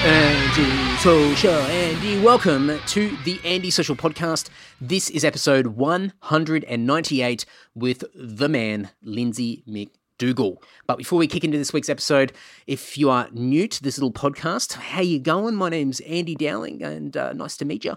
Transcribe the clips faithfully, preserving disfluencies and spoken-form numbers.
Andy Social Andy, welcome to the Andy Social Podcast. This is episode one hundred ninety-eight with the man, Lindsay McDougall. But before we kick into this week's episode, if you are new to this little podcast, how you going? My name's Andy Dowling, and uh, nice to meet you.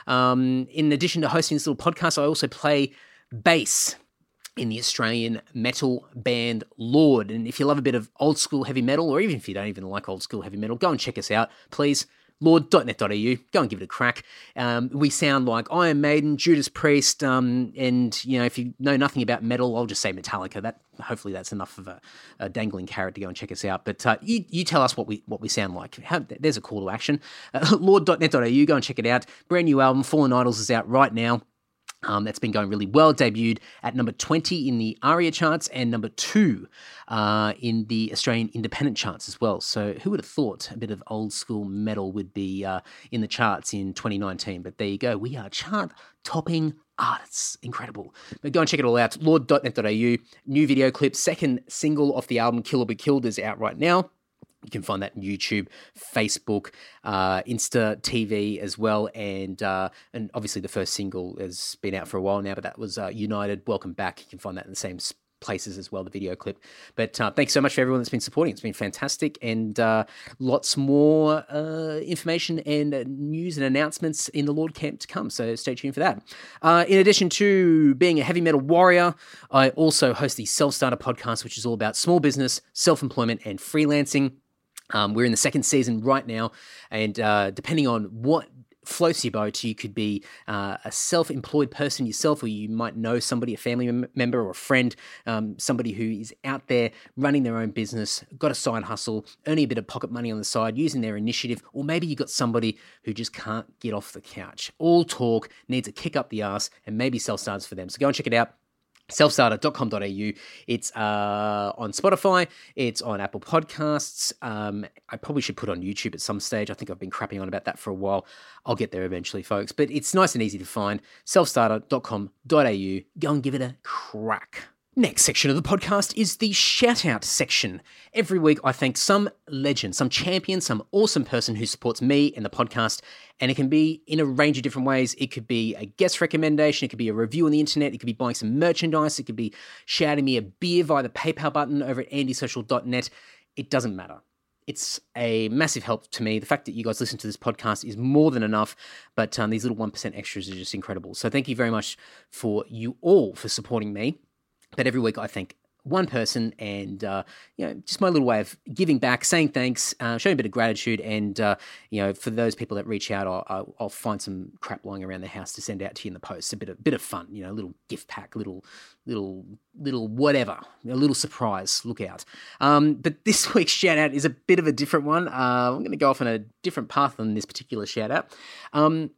Um, in addition to hosting this little podcast, I also play bass in the Australian metal band Lord. And if you love a bit of old school heavy metal, or even if you don't even like old school heavy metal, go and check us out, please. lord dot net dot a u. Go and give it a crack. Um, we sound like Iron Maiden, Judas Priest, um, and, you know, if you know nothing about metal, I'll just say Metallica. That hopefully that's enough of a, a dangling carrot to go and check us out. But uh, you, you tell us what we what we sound like. How, there's a call to action. Uh, lord dot net dot a u. Go and check it out. Brand new album, Fallen Idols, is out right now. Um, that's been going really well. Debuted at number twenty in the ARIA charts and number two uh, in the Australian independent charts as well. So who would have thought a bit of old school metal would be uh, in the charts in twenty nineteen? But there you go. We are chart-topping artists. Incredible. But go and check it all out. lord dot net dot a u. New video clip. Second single off the album, Kill or Be Killed, is out right now. You can find that on YouTube, Facebook, uh, Insta T V as well. And uh, and obviously the first single has been out for a while now, but that was uh, United, Welcome Back. You can find that in the same places as well, the video clip. But uh, thanks so much for everyone that's been supporting. It's been fantastic. And uh, lots more uh, information and uh, news and announcements in the Lord camp to come. So stay tuned for that. Uh, in addition to being a heavy metal warrior, I also host the Self-Starter Podcast, which is all about small business, self-employment, and freelancing. Um, we're in the second season right now, and uh, depending on what floats your boat, you could be uh, a self-employed person yourself, or you might know somebody, a family mem- member or a friend, um, somebody who is out there running their own business, got a side hustle, earning a bit of pocket money on the side, using their initiative, or maybe you got somebody who just can't get off the couch. All talk, needs a kick up the ass, and maybe self-starters for them. So go and check it out. self starter dot com dot a u. It's uh, on Spotify. It's on Apple Podcasts. Um, I probably should put on YouTube at some stage. I think I've been crapping on about that for a while. I'll get there eventually, folks. But it's nice and easy to find. self starter dot com dot a u. Go and give it a crack. Next section of the podcast is the shout-out section. Every week I thank some legend, some champion, some awesome person who supports me and the podcast, and it can be in a range of different ways. It could be a guest recommendation, it could be a review on the internet, it could be buying some merchandise, it could be shouting me a beer via the PayPal button over at andy social dot net. It doesn't matter. It's a massive help to me. The fact that you guys listen to this podcast is more than enough, but um, these little one percent extras are just incredible. So thank you very much for you all for supporting me. But every week I thank one person, and uh, you know, just my little way of giving back, saying thanks, uh, showing a bit of gratitude, and uh, you know, for those people that reach out, I'll, I'll, I'll find some crap lying around the house to send out to you in the post. A bit of bit of fun, you know, a little gift pack, little little little whatever, a little surprise. Look out! Um, but this week's shout out is a bit of a different one. Uh, I'm going to go off on a different path than this particular shout out. Um,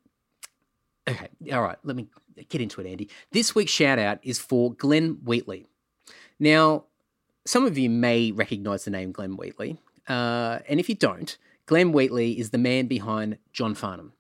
okay, all right, let me get into it, Andy. This week's shout out is for Glenn Wheatley. Now, some of you may recognize the name Glenn Wheatley, uh, and if you don't, Glenn Wheatley is the man behind John Farnham.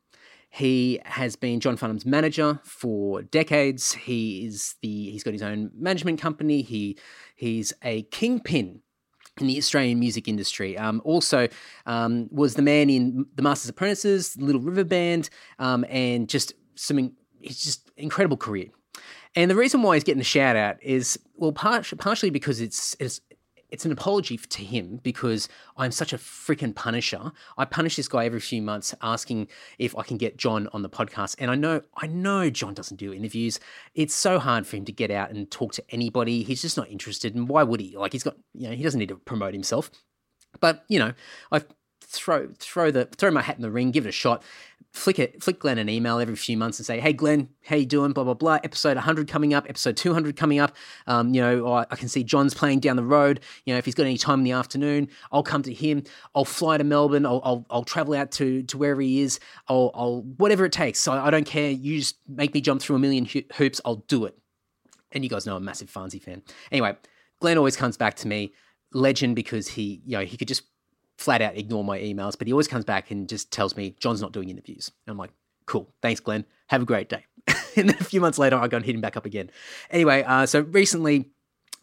He has been John Farnham's manager for decades. He is the he's got his own management company. He he's a kingpin in the Australian music industry. Um, also um, was the man in The Master's Apprentices, Little River Band, um, and just some. It's just incredible career. And the reason why he's getting a shout out is, well, par- partially because it's, it's it's an apology to him, because I'm such a freaking punisher. I punish this guy every few months asking if I can get John on the podcast. And I know I know John doesn't do interviews. It's so hard for him to get out and talk to anybody. He's just not interested. And why would he? Like, he's got, you know, he doesn't need to promote himself. But, you know, I throw throw the throw my hat in the ring, give it a shot. Flick it, flick Glenn an email every few months and say, hey, Glenn, how you doing? Blah, blah, blah. Episode one hundred coming up, episode two hundred coming up. Um, you know, I, I can see John's playing down the road. You know, if he's got any time in the afternoon, I'll come to him. I'll fly to Melbourne. I'll I'll, I'll travel out to, to wherever he is. I'll, I'll whatever it takes. So I don't care. You just make me jump through a million ho- hoops. I'll do it. And you guys know I'm a massive Farnsey fan. Anyway, Glenn always comes back to me. Legend, because he, you know, he could just flat out ignore my emails, but he always comes back and just tells me, John's not doing interviews. And I'm like, cool. Thanks, Glenn. Have a great day. And then a few months later, I go and hit him back up again. Anyway, uh, so recently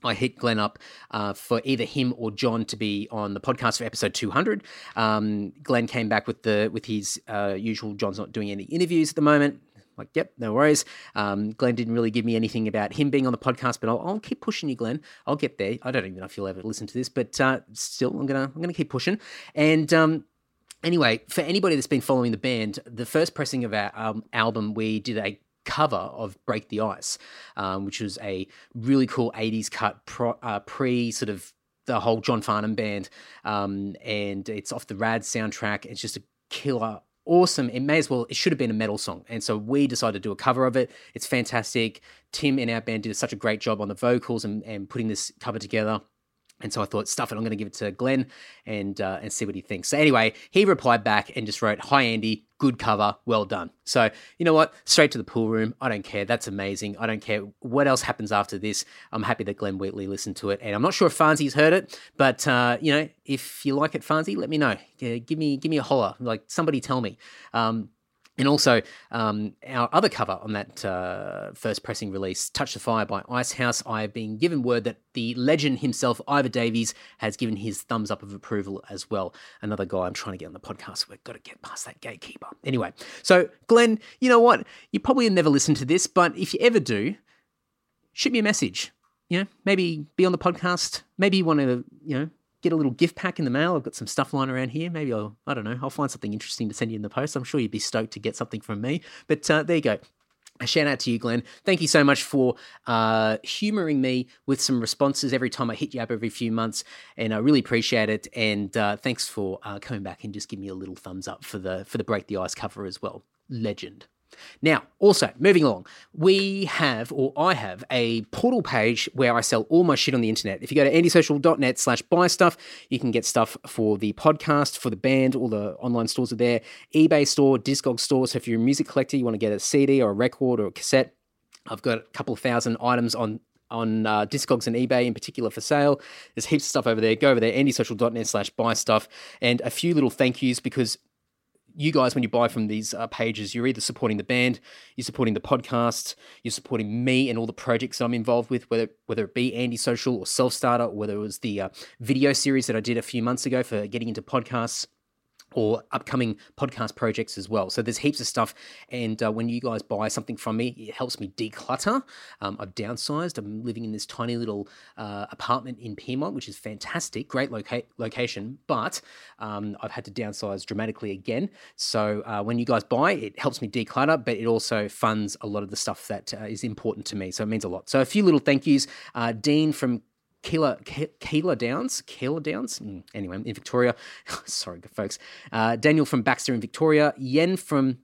I hit Glenn up uh, for either him or John to be on the podcast for episode two hundred. Um, Glenn came back with the with his uh, usual, John's not doing any interviews at the moment. Like, yep, no worries. Um, Glenn didn't really give me anything about him being on the podcast, but I'll, I'll keep pushing you, Glenn. I'll get there. I don't even know if you'll ever listen to this, but uh, still, I'm gonna I'm gonna keep pushing. And um, anyway, for anybody that's been following the band, the first pressing of our um, album, we did a cover of Break the Ice, um, which was a really cool eighties cut pro, uh, pre sort of the whole John Farnham band, um, and it's off the Rad soundtrack. It's just a killer, awesome. It may as well, it should have been a metal song, and so we decided to do a cover of it. It's fantastic. Tim in our band did such a great job on the vocals and, and putting this cover together. And so I thought, stuff it, I'm going to give it to Glenn and uh, and see what he thinks. So anyway, he replied back and just wrote, "Hi, Andy, good cover, well done." So you know what? Straight to the pool room. I don't care. That's amazing. I don't care what else happens after this. I'm happy that Glenn Wheatley listened to it. And I'm not sure if Farnsey's heard it, but, uh, you know, if you like it, Farnsey, let me know. Yeah, give me give me a holler. Like, somebody tell me. Um, And also, um, our other cover on that uh, first pressing release, Touch the Fire by Icehouse, I have been given word that the legend himself, Ivor Davies, has given his thumbs up of approval as well. Another guy I'm trying to get on the podcast. We've got to get past that gatekeeper. Anyway, so Glenn, you know what? You probably never listen to this, but if you ever do, shoot me a message. You know, maybe be on the podcast. Maybe you want to, you know, get a little gift pack in the mail. I've got some stuff lying around here. Maybe I'll, I don't know, I'll find something interesting to send you in the post. I'm sure you'd be stoked to get something from me. But uh, there you go. A shout out to you, Glenn. Thank you so much for uh, humouring me with some responses every time I hit you up every few months, and I really appreciate it. And uh, thanks for uh, coming back and just giving me a little thumbs up for the for the Break the Ice cover as well. Legend. Now, also, moving along, we have, or I have, a portal page where I sell all my shit on the internet. If you go to andysocial.net slash buy stuff, you can get stuff for the podcast, for the band, all the online stores are there, eBay store, Discogs store. So if you're a music collector, you want to get a C D or a record or a cassette, I've got a couple of thousand items on on uh, Discogs and eBay in particular for sale. There's heaps of stuff over there. Go over there, andysocial.net slash buy stuff, and a few little thank yous, because you guys, when you buy from these uh, pages, you're either supporting the band, you're supporting the podcast, you're supporting me and all the projects that I'm involved with, whether whether it be Andy Social or Self Starter, or whether it was the uh, video series that I did a few months ago for getting into podcasts, or upcoming podcast projects as well. So there's heaps of stuff, and uh, when you guys buy something from me, it helps me declutter. Um, I've downsized. I'm living in this tiny little uh, apartment in Pyrmont, which is fantastic, great loca- location, but um, I've had to downsize dramatically again. So uh, when you guys buy, it helps me declutter, but it also funds a lot of the stuff that uh, is important to me. So it means a lot. So a few little thank yous. Uh, Dean from Keeler, Keeler Downs, Keeler Downs, mm, anyway, in Victoria. Sorry, folks. Uh, Daniel from Baxter in Victoria. Yen from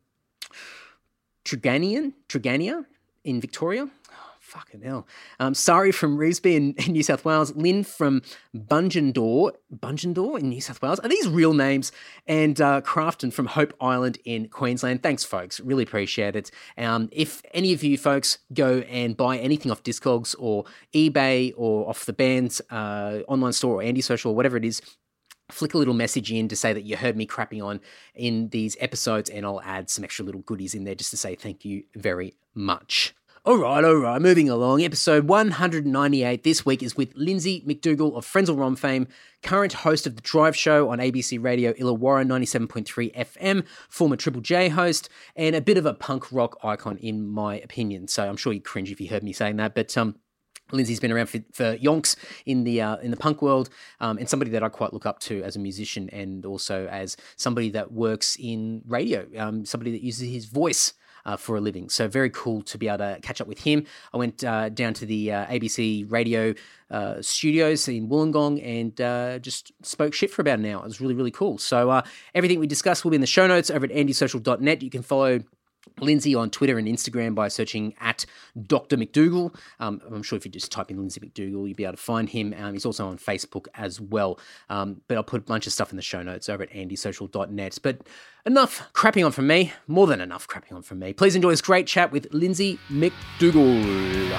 Treganian, Tregania in Victoria. Oh, fucking hell. Um, Sari from Revesby in, in New South Wales. Lynn from Bungendore, Bungendore in New South Wales. Are these real names? And uh, Crafton from Hope Island in Queensland. Thanks, folks. Really appreciate it. Um, if any of you folks go and buy anything off Discogs or eBay or off the band's uh, online store or Andy Social or whatever it is, flick a little message in to say that you heard me crapping on in these episodes, and I'll add some extra little goodies in there just to say thank you very much. All right, all right, moving along. Episode one hundred ninety-eight this week is with Lindsay McDougall of Frenzal Rhomb fame, current host of The Drive Show on A B C Radio Illawarra ninety-seven point three F M, former Triple J host, and a bit of a punk rock icon in my opinion. So I'm sure you cringe if you heard me saying that, but um, Lindsay's been around for, for yonks in the uh, in the punk world, um, and somebody that I quite look up to as a musician, and also as somebody that works in radio, um, somebody that uses his voice Uh, for a living. So very cool to be able to catch up with him. I went uh, down to the uh, A B C radio uh, studios in Wollongong and uh, just spoke shit for about an hour. It was really, really cool. So uh, everything we discussed will be in the show notes over at andy social dot net. You can follow Lindsay on Twitter and Instagram by searching at Doctor McDougall. Um, I'm sure if you just type in Lindsay McDougall, you'll be able to find him. Um, he's also on Facebook as well. Um, but I'll put a bunch of stuff in the show notes over at andy social dot net. But enough crapping on from me. More than enough crapping on from me. Please enjoy this great chat with Lindsay McDougall.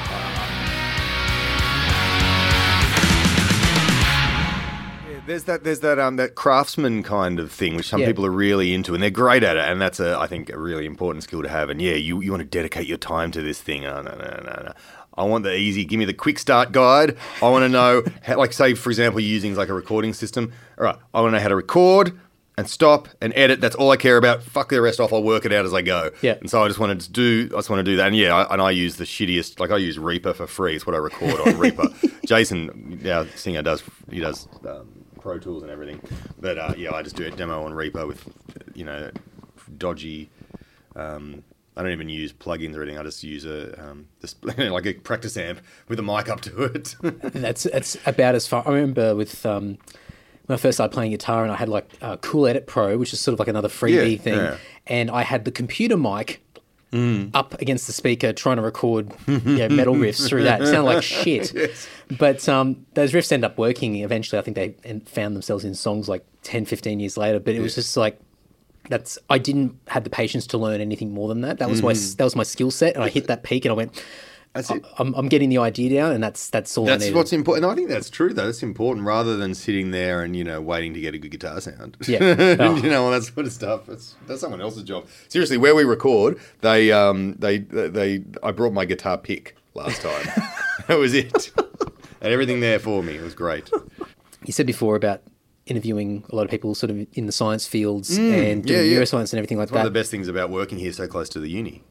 There's that, there's that, um, that craftsman kind of thing, which some Yeah. people are really into, and they're great at it, and that's a, I think, a really important skill to have. And yeah, you, you want to dedicate your time to this thing. Oh, no, no, no, no. I want the easy, give me the quick start guide. I want to know, how, like say, for example, using like a recording system. All right, I want to know how to record and stop and edit. That's all I care about. Fuck the rest off. I'll work it out as I go. Yeah. And so I just wanted to do, I just want to do that. And yeah, I, and I use the shittiest, like I use Reaper for free. It's what I record on Reaper. Jason, our singer, does, he does um, Pro Tools and everything. But uh, yeah, I just do a demo on Reaper with, you know, dodgy, um, I don't even use plugins or anything. I just use a um, just like a practice amp with a mic up to it. that's that's about as far. I remember with um, when I first started playing guitar, and I had like uh, Cool Edit Pro, which is sort of like another freebie Yeah, thing, yeah. and I had the computer mic mm. up against the speaker trying to record you know, metal riffs through that. It sounded like shit, Yes. but um, those riffs end up working eventually. I think they en- found themselves in songs like ten, fifteen years later, but it was just like. That's I didn't have the patience to learn anything more than that. That was mm. my that was my skill set, and I hit that peak, and I went. That's it. I'm, I'm getting the idea down, and that's that's all. That's I what's important. I think that's true, though. That's important, rather than sitting there and you know waiting to get a good guitar sound. Yeah, oh. you know all that sort of stuff. It's, that's someone else's job. Seriously, where we record, they um they they I brought my guitar pick last time. That was it. And everything there for me. It was great. You said before about interviewing a lot of people sort of in the science fields Mm, and doing yeah, yeah. neuroscience and everything like It's that. one of the best things about working here so close to the uni.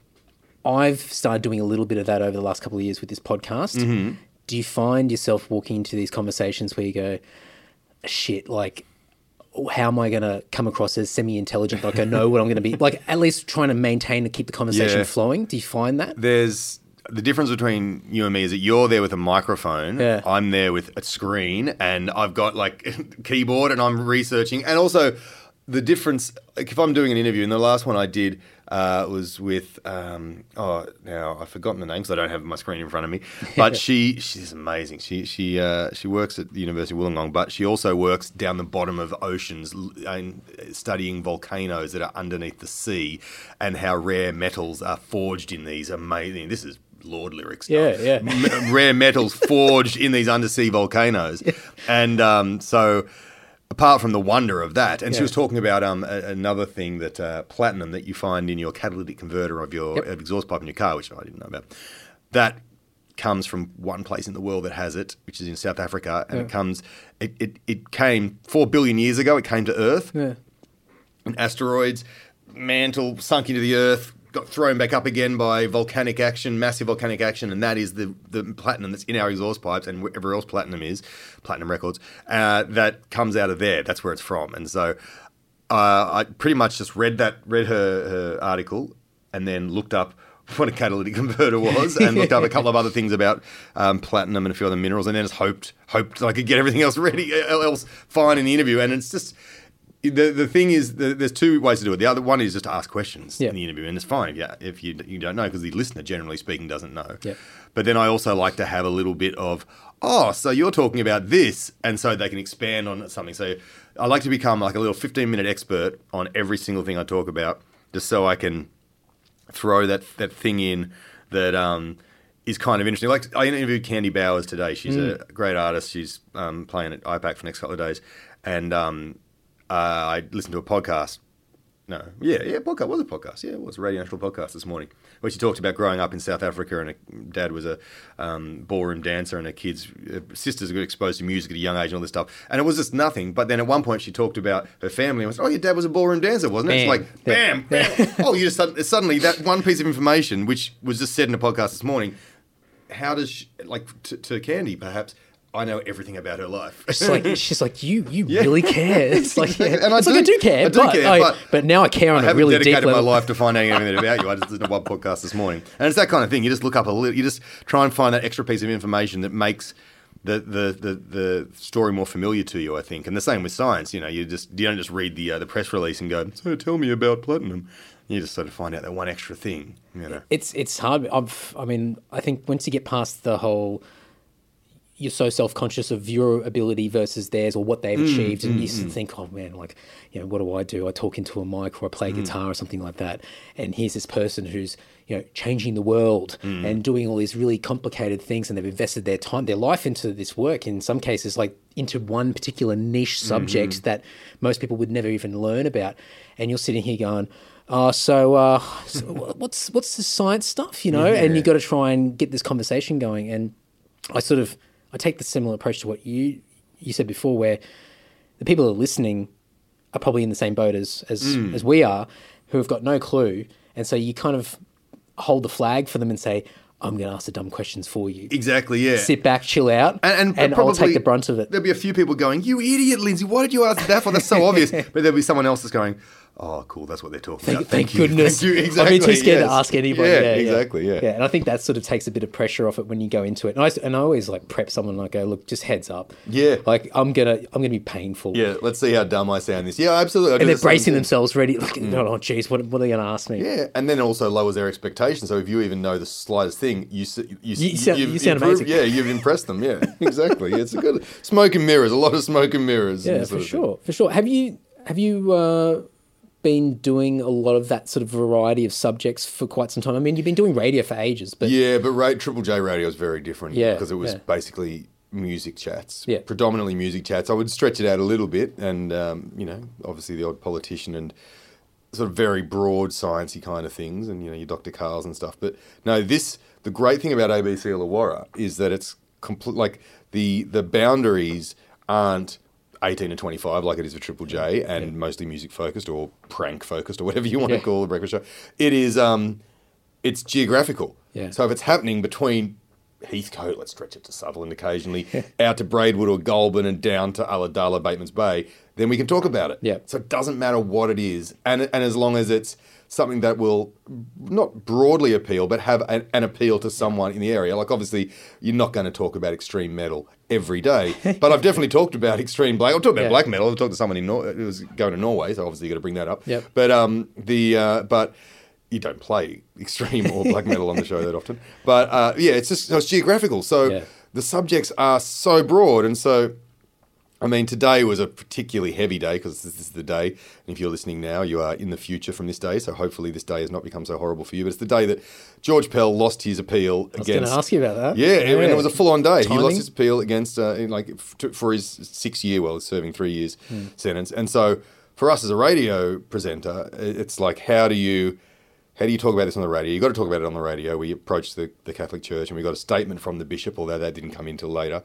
I've started doing a little bit of that over the last couple of years with this podcast. Mm-hmm. Do you find yourself walking into these conversations where you go, shit, like, how am I going to come across as semi-intelligent? Like I know what I'm going to be, like at least trying to maintain and keep the conversation Yeah. flowing. Do you find that? There's the difference between you and me is that you're there with a microphone. Yeah. I'm there with a screen, and I've got like keyboard, and I'm researching. And also, the difference, like if I'm doing an interview, and the last one I did uh, was with um, oh now I've forgotten the name because I don't have my screen in front of me. But she she's amazing. She she uh, she works at the University of Wollongong, but she also works down the bottom of oceans and studying volcanoes that are underneath the sea and how rare metals are forged in these amazing. This is Lord lyric stuff. Yeah, yeah. M- rare metals forged in these undersea volcanoes. Yeah. And um, so apart from the wonder of that, and Yeah. she was talking about um, a- another thing that uh, platinum that you find in your catalytic converter of your Yep. exhaust pipe in your car, which I didn't know about, that comes from one place in the world that has it, which is in South Africa, and Yeah. it comes, it, it, it came four billion years ago, it came to Earth, Yeah. and asteroids, mantle, sunk into the Earth, got thrown back up again by volcanic action, massive volcanic action, and that is the, the platinum that's in our exhaust pipes and wherever else platinum is, platinum records, uh, that comes out of there. That's where it's from. And so uh, I pretty much just read that, read her, her article and then looked up what a catalytic converter was and looked up a couple of other things about um, platinum and a few other minerals, and then just hoped hoped I could get everything else ready, else fine in the interview. And it's just... The the thing is, the, there's two ways to do it. The other one is just to ask questions Yeah. in the interview, and it's fine if you, if you, you don't know, because the listener, generally speaking, doesn't know. Yeah. But then I also like to have a little bit of, oh, so you're talking about this, and so they can expand on something. So I like to become like a little fifteen-minute expert on every single thing I talk about, just so I can throw that, that thing in that um, is kind of interesting. Like I interviewed Candy Bowers today. She's Mm. a great artist. She's um, playing at I PAC for the next couple of days, and... Um, Uh, I listened to a podcast. No, yeah, yeah, podcast. It was a podcast. Yeah, it was a Radio National podcast this morning where she talked about growing up in South Africa, and her dad was a um, ballroom dancer, and her kids, her sisters got exposed to music at a young age and all this stuff. And it was just nothing. But then at one point she talked about her family and was, oh, your dad was a ballroom dancer, wasn't it? Bam. It's like, bam, bam. Oh, you just sud- suddenly that one piece of information, which was just said in a podcast this morning, how does she, like to, to Candy perhaps? I know everything about her life. She's like, she's like, you, you Yeah. really care. It's like, yeah. And I it's do- like I do care, I do but, care, I, but but now I care on I a haven't really deep dedicated my level. life to finding out everything about you. I just listened to one podcast this morning, and it's that kind of thing. You just look up a little. You just try and find that extra piece of information that makes the the, the, the story more familiar to you. I think, and the same with science. You know, you just you don't just read the uh, the press release and go, so tell me about platinum. You just sort of find out that one extra thing. You know, It's it's hard. I've, I mean, I think once you get past the whole, you're so self-conscious of your ability versus theirs or what they've Mm, achieved, and you just think, oh man, like, you know, what do I do? I talk into a mic or I Mm. play guitar or something like that, and here's this person who's, you know, changing the world Mm. and doing all these really complicated things, and they've invested their time, their life into this work. In some cases, like into one particular niche subject Mm-hmm. that most people would never even learn about, and you're sitting here going, oh, so, uh, so what's what's the science stuff, you know? Yeah. And you got to try and get this conversation going. And I sort of I take the similar approach to what you you said before, where the people who are listening are probably in the same boat as as, Mm. as we are, who have got no clue, and so you kind of hold the flag for them and say, I'm going to ask the dumb questions for you. Exactly, yeah. Sit back, chill out, And, and, and probably, I'll take the brunt of it. There'll be a few people going, you idiot, Lindsay, why did you ask that for? That's so obvious. But there'll be someone else that's going, oh, cool, that's what they're talking Thank, about. thank you. goodness. Thank you. Exactly. I've been too scared yes. to ask anybody. Yeah, Yeah, exactly, yeah. yeah. And I think that sort of takes a bit of pressure off it when you go into it. And I, and I always like prep someone and I go, look, just heads up. Yeah. Like I'm going to I'm gonna be painful. Yeah, let's see how dumb I sound this. Yeah, absolutely. I do And they're the same bracing thing. themselves ready. Like, oh, geez, what, what are they going to ask me? Yeah, and then it also lowers their expectations. So if you even know the slightest thing, you s- you, You sound- you've you sound improved- amazing. Yeah, you've impressed them. Yeah, exactly. It's a good smoke and mirrors. A lot of smoke and mirrors. and Yeah, this for sort of thing. sure, for sure. Have you have you uh, been doing a lot of that sort of variety of subjects for quite some time? I mean, you've been doing radio for ages, but Yeah, but ra- Triple J radio is very different. Yeah, because it was yeah. basically music chats. Yeah. predominantly music chats. I would stretch it out a little bit, and um, you know, obviously the odd politician and sort of very broad sciencey kind of things, and you know, your Doctor Carls and stuff. But no, this the great thing about A B C Illawarra is that it's complete. Like the the boundaries aren't eighteen to twenty-five like it is for Triple J, and Yeah. mostly music focused or prank focused or whatever you want Yeah. to call the breakfast show. It is um, it's geographical. Yeah. So if it's happening between Heathcote, let's stretch it to Sutherland occasionally, out to Braidwood or Goulburn and down to Ulladulla, Bateman's Bay, then we can talk about it. Yeah. So it doesn't matter what it is, and and as long as it's something that will not broadly appeal, but have an, an appeal to someone in the area. Like obviously, you're not going to talk about extreme metal every day, but I've definitely talked about extreme black. I've talked about Yeah. black metal. I've talked to someone in Nor- who was going to Norway, so obviously you got to bring that up. Yep. But um, the uh, but. You don't play extreme or black metal on the show that often. But uh, yeah, it's just so it's geographical. So Yeah. the subjects are so broad. And so, I mean, today was a particularly heavy day because this is the day. And if you're listening now, you are in the future from this day. So hopefully this day has not become so horrible for you. But it's the day that George Pell lost his appeal I was going against. to ask you about that. Yeah, and it was a full-on day. He Timing? lost his appeal against, uh, in like, f- to- for his six-year, well, he's serving three years Hmm. sentence. And so, for us as a radio presenter, it's like, how do you, how do you talk about this on the radio? You got to talk about it on the radio. We approached the, the Catholic Church, and we got a statement from the bishop, although that didn't come in till later.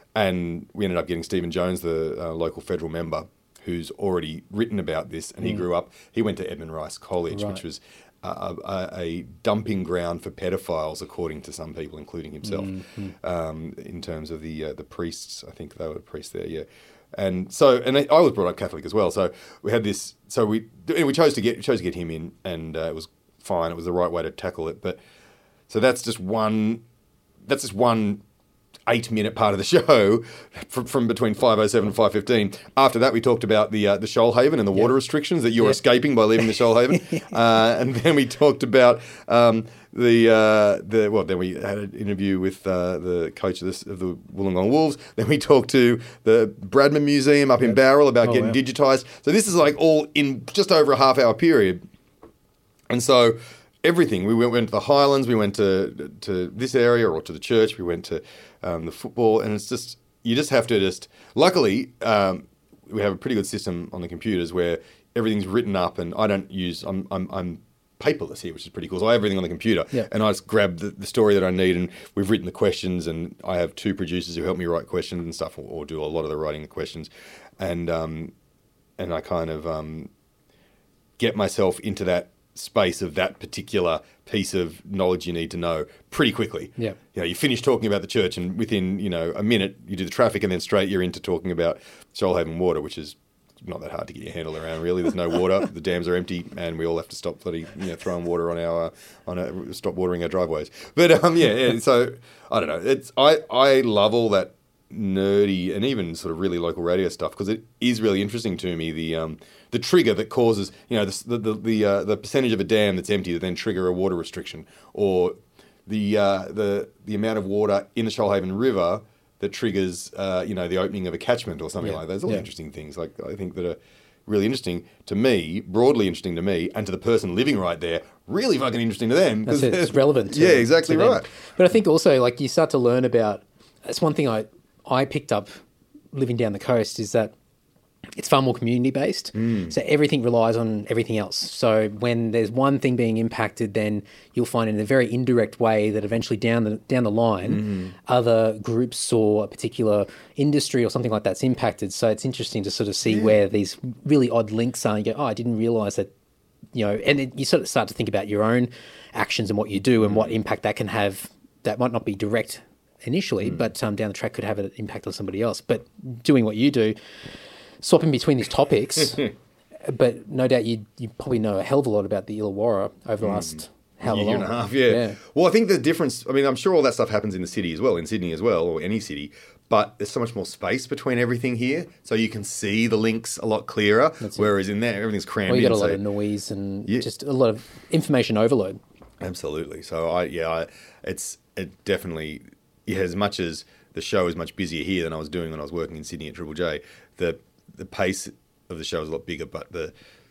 And we ended up getting Stephen Jones, the uh, local federal member, who's already written about this, and he grew up. He went to Edmund Rice College, Right. which was a, a, a dumping ground for pedophiles, according to some people, including himself, um, in terms of the uh, the priests. I think they were the priests there, yeah. And so, and I was brought up Catholic as well. So we had this. So we we chose to get chose to get him in, and uh, it was fine. It was the right way to tackle it. But so that's just one. That's just one eight-minute part of the show from, from between five oh seven and five fifteen. After that, we talked about the uh, the Shoalhaven and the water restrictions that you're Yep. escaping by leaving the Shoalhaven. uh, and then we talked about um, the uh, the well. Then we had an interview with uh, the coach of, this, of the Wollongong Wolves. Then we talked to the Bradman Museum up in Bowral about Oh, getting wow. digitised. So this is like all in just over a half-hour period. And so everything. We went, went to the Highlands, we went to to this area or to the church, we went to um, the football, and it's just, you just have to just, luckily, um, we have a pretty good system on the computers where everything's written up, and I don't use, I'm, I'm, I'm paperless here, which is pretty cool. So I have everything on the computer, Yeah. and I just grab the, the story that I need, and we've written the questions, and I have two producers who help me write questions and stuff, or, or do a lot of the writing of questions, and um, and I kind of um, get myself into that space of that particular piece of knowledge you need to know pretty quickly. Yeah. You know, you finish talking about the church, and within, you know, a minute you do the traffic, and then straight you're into talking about Shoalhaven water, which is not that hard to get your handle around, really. There's no water, the dams are empty, and we all have to stop bloody, you know, throwing water on our, uh, on a, stop watering our driveways. But um, yeah, yeah, so I don't know. It's I I love all that nerdy and even sort of really local radio stuff, because it is really interesting to me, the um the trigger that causes, you know, the the the, uh, the percentage of a dam that's empty that then trigger a water restriction, or the uh, the the amount of water in the Shoalhaven River that triggers uh, you know, the opening of a catchment or something Yeah. like that. There's all Yeah. interesting things, like I think, that are really interesting to me, broadly interesting to me, and to the person living right there, really fucking interesting to them. That's 'cause it. It's relevant. To, yeah, exactly to them. right. But I think also, like, you start to learn about. That's one thing I I picked up living down the coast, is that it's far more community based. Mm. So everything relies on everything else. So when there's one thing being impacted, then you'll find in a very indirect way that eventually down the down the line, Mm. other groups or a particular industry or something like that's impacted. So it's interesting to sort of see Yeah. where these really odd links are. And you go, oh, I didn't realize that. You know, and it, you sort of start to think about your own actions and what you do and what impact that can have. That might not be direct initially, Mm. but um, down the track could have an impact on somebody else. But doing what you do, swapping between these topics, but no doubt you you probably know a hell of a lot about the Illawarra over the last how year long? and a half, yeah. Yeah. Well, I think the difference, I mean, I'm sure all that stuff happens in the city as well, in Sydney as well, or any city, but there's so much more space between everything here, so you can see the links a lot clearer, That's it. whereas in there, everything's crammed Well, you in. got a lot so- of noise and Yeah. just a lot of information overload. Absolutely. So, I yeah, I, it's it definitely, yeah, as much as the show is much busier here than I was doing when I was working in Sydney at Triple J, the the pace of the show is a lot bigger, but the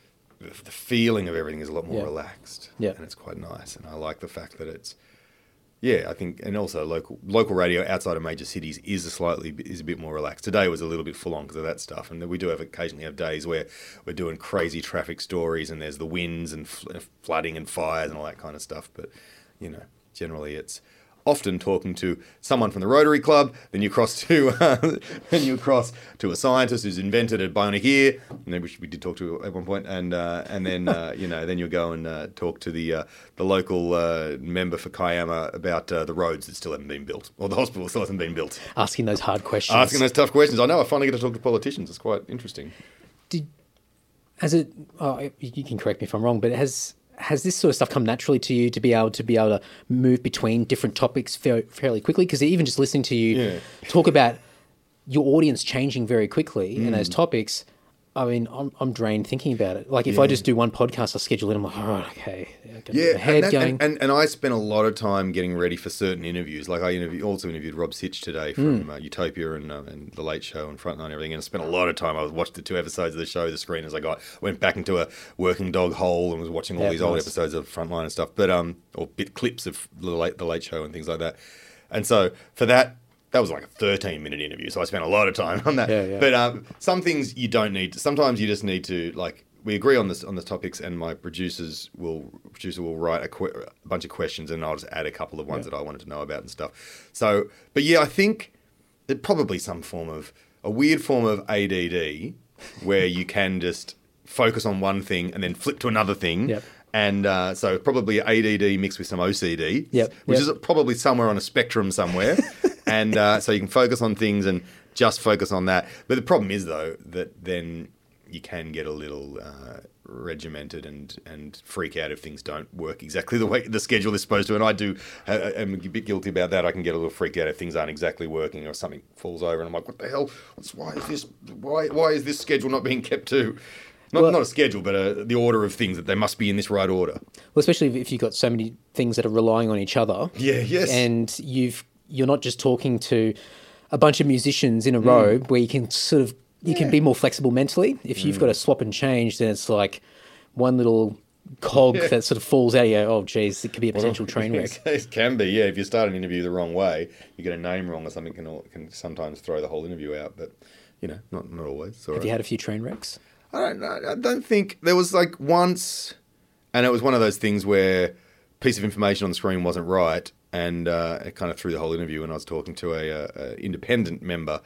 the feeling of everything is a lot more Yeah. relaxed. Yeah. And it's quite nice. And I like the fact that it's, yeah, I think, and also local local radio outside of major cities is a slightly is a bit more relaxed. Today was a little bit full on because of that stuff, and we do have occasionally have days where we're doing crazy traffic stories, and there's the winds and fl- flooding and fires and all that kind of stuff. But you know, generally it's often talking to someone from the Rotary Club, then you cross to uh, then you cross to a scientist who's invented a bionic ear, and which we did talk to at one point, and uh, and then uh, you know then you go and uh, talk to the uh, the local uh, member for Kiama about uh, the roads that still haven't been built, or the hospital still hasn't been built. Asking those hard questions. Asking those tough questions. I know. I finally get to talk to politicians. It's quite interesting. Did has it? Oh, you you can correct me if I'm wrong, but has has this sort of stuff come naturally to you to be able to be able to move between different topics fairly, fairly quickly? Because even just listening to you Yeah. talk about your audience changing very quickly Mm. and those topics, I mean, I'm I'm drained thinking about it. Like if I Yeah. just do one podcast, I schedule it. I'm like, all right, okay, I got Yeah, my head and, that, going. and, and and I spent a lot of time getting ready for certain interviews. Like I interview, also interviewed Rob Sitch today Hmm. from uh, Utopia and uh, and The Late Show and Frontline and everything. And I spent a lot of time. I watched the two episodes of the show, the screen as I got went back into a working dog hole and was watching all Yeah, these old nice. episodes of Frontline and stuff. But um, or bit clips of the late the Late Show and things like that. And so for that. That was like a thirteen minute interview, so I spent a lot of time on that. Yeah, yeah. But um, some things you don't need. To, sometimes you just need to like. We agree on this on the topics, and my producers will producer will write a, que- a bunch of questions, and I'll just add a couple of ones Yeah. that I wanted to know about and stuff. So, but yeah, I think there's probably some form of a weird form of A D D where you can just focus on one thing and then flip to another thing. Yep. And uh, so probably A D D mixed with some O C D, Yep, which yep. is probably somewhere on a spectrum somewhere. and uh, so you can focus on things and just focus on that. But the problem is, though, that then you can get a little uh, regimented and, and freak out if things don't work exactly the way the schedule is supposed to. And I do, uh, am a bit guilty about that. I can get a little freaked out if things aren't exactly working or something falls over, and I'm like, what the hell? What's, why is this? Why why is this schedule not being kept to? Not, Well- not a schedule, but uh the order of things, that they must be in this right order. Well, especially if- if you've got so many things that are relying on each other. Yeah, yes. And you've you're not just talking to a bunch of musicians in a Mm. row where you can sort of you can be more flexible mentally. If you've Mm. got to swap and change, then it's like one little cog Yeah. that sort of falls out. You go, oh, geez, it could be a potential train wreck. It can be, yeah. If you start an interview the wrong way, you get a name wrong or something, can all- can sometimes throw the whole interview out. But you know, not not always. It's all Have right. you had a few train wrecks? I don't know. I don't think there was like once, and it was one of those things where a piece of information on the screen wasn't right, and uh, it kind of threw the whole interview. And I was talking to a, a, a independent member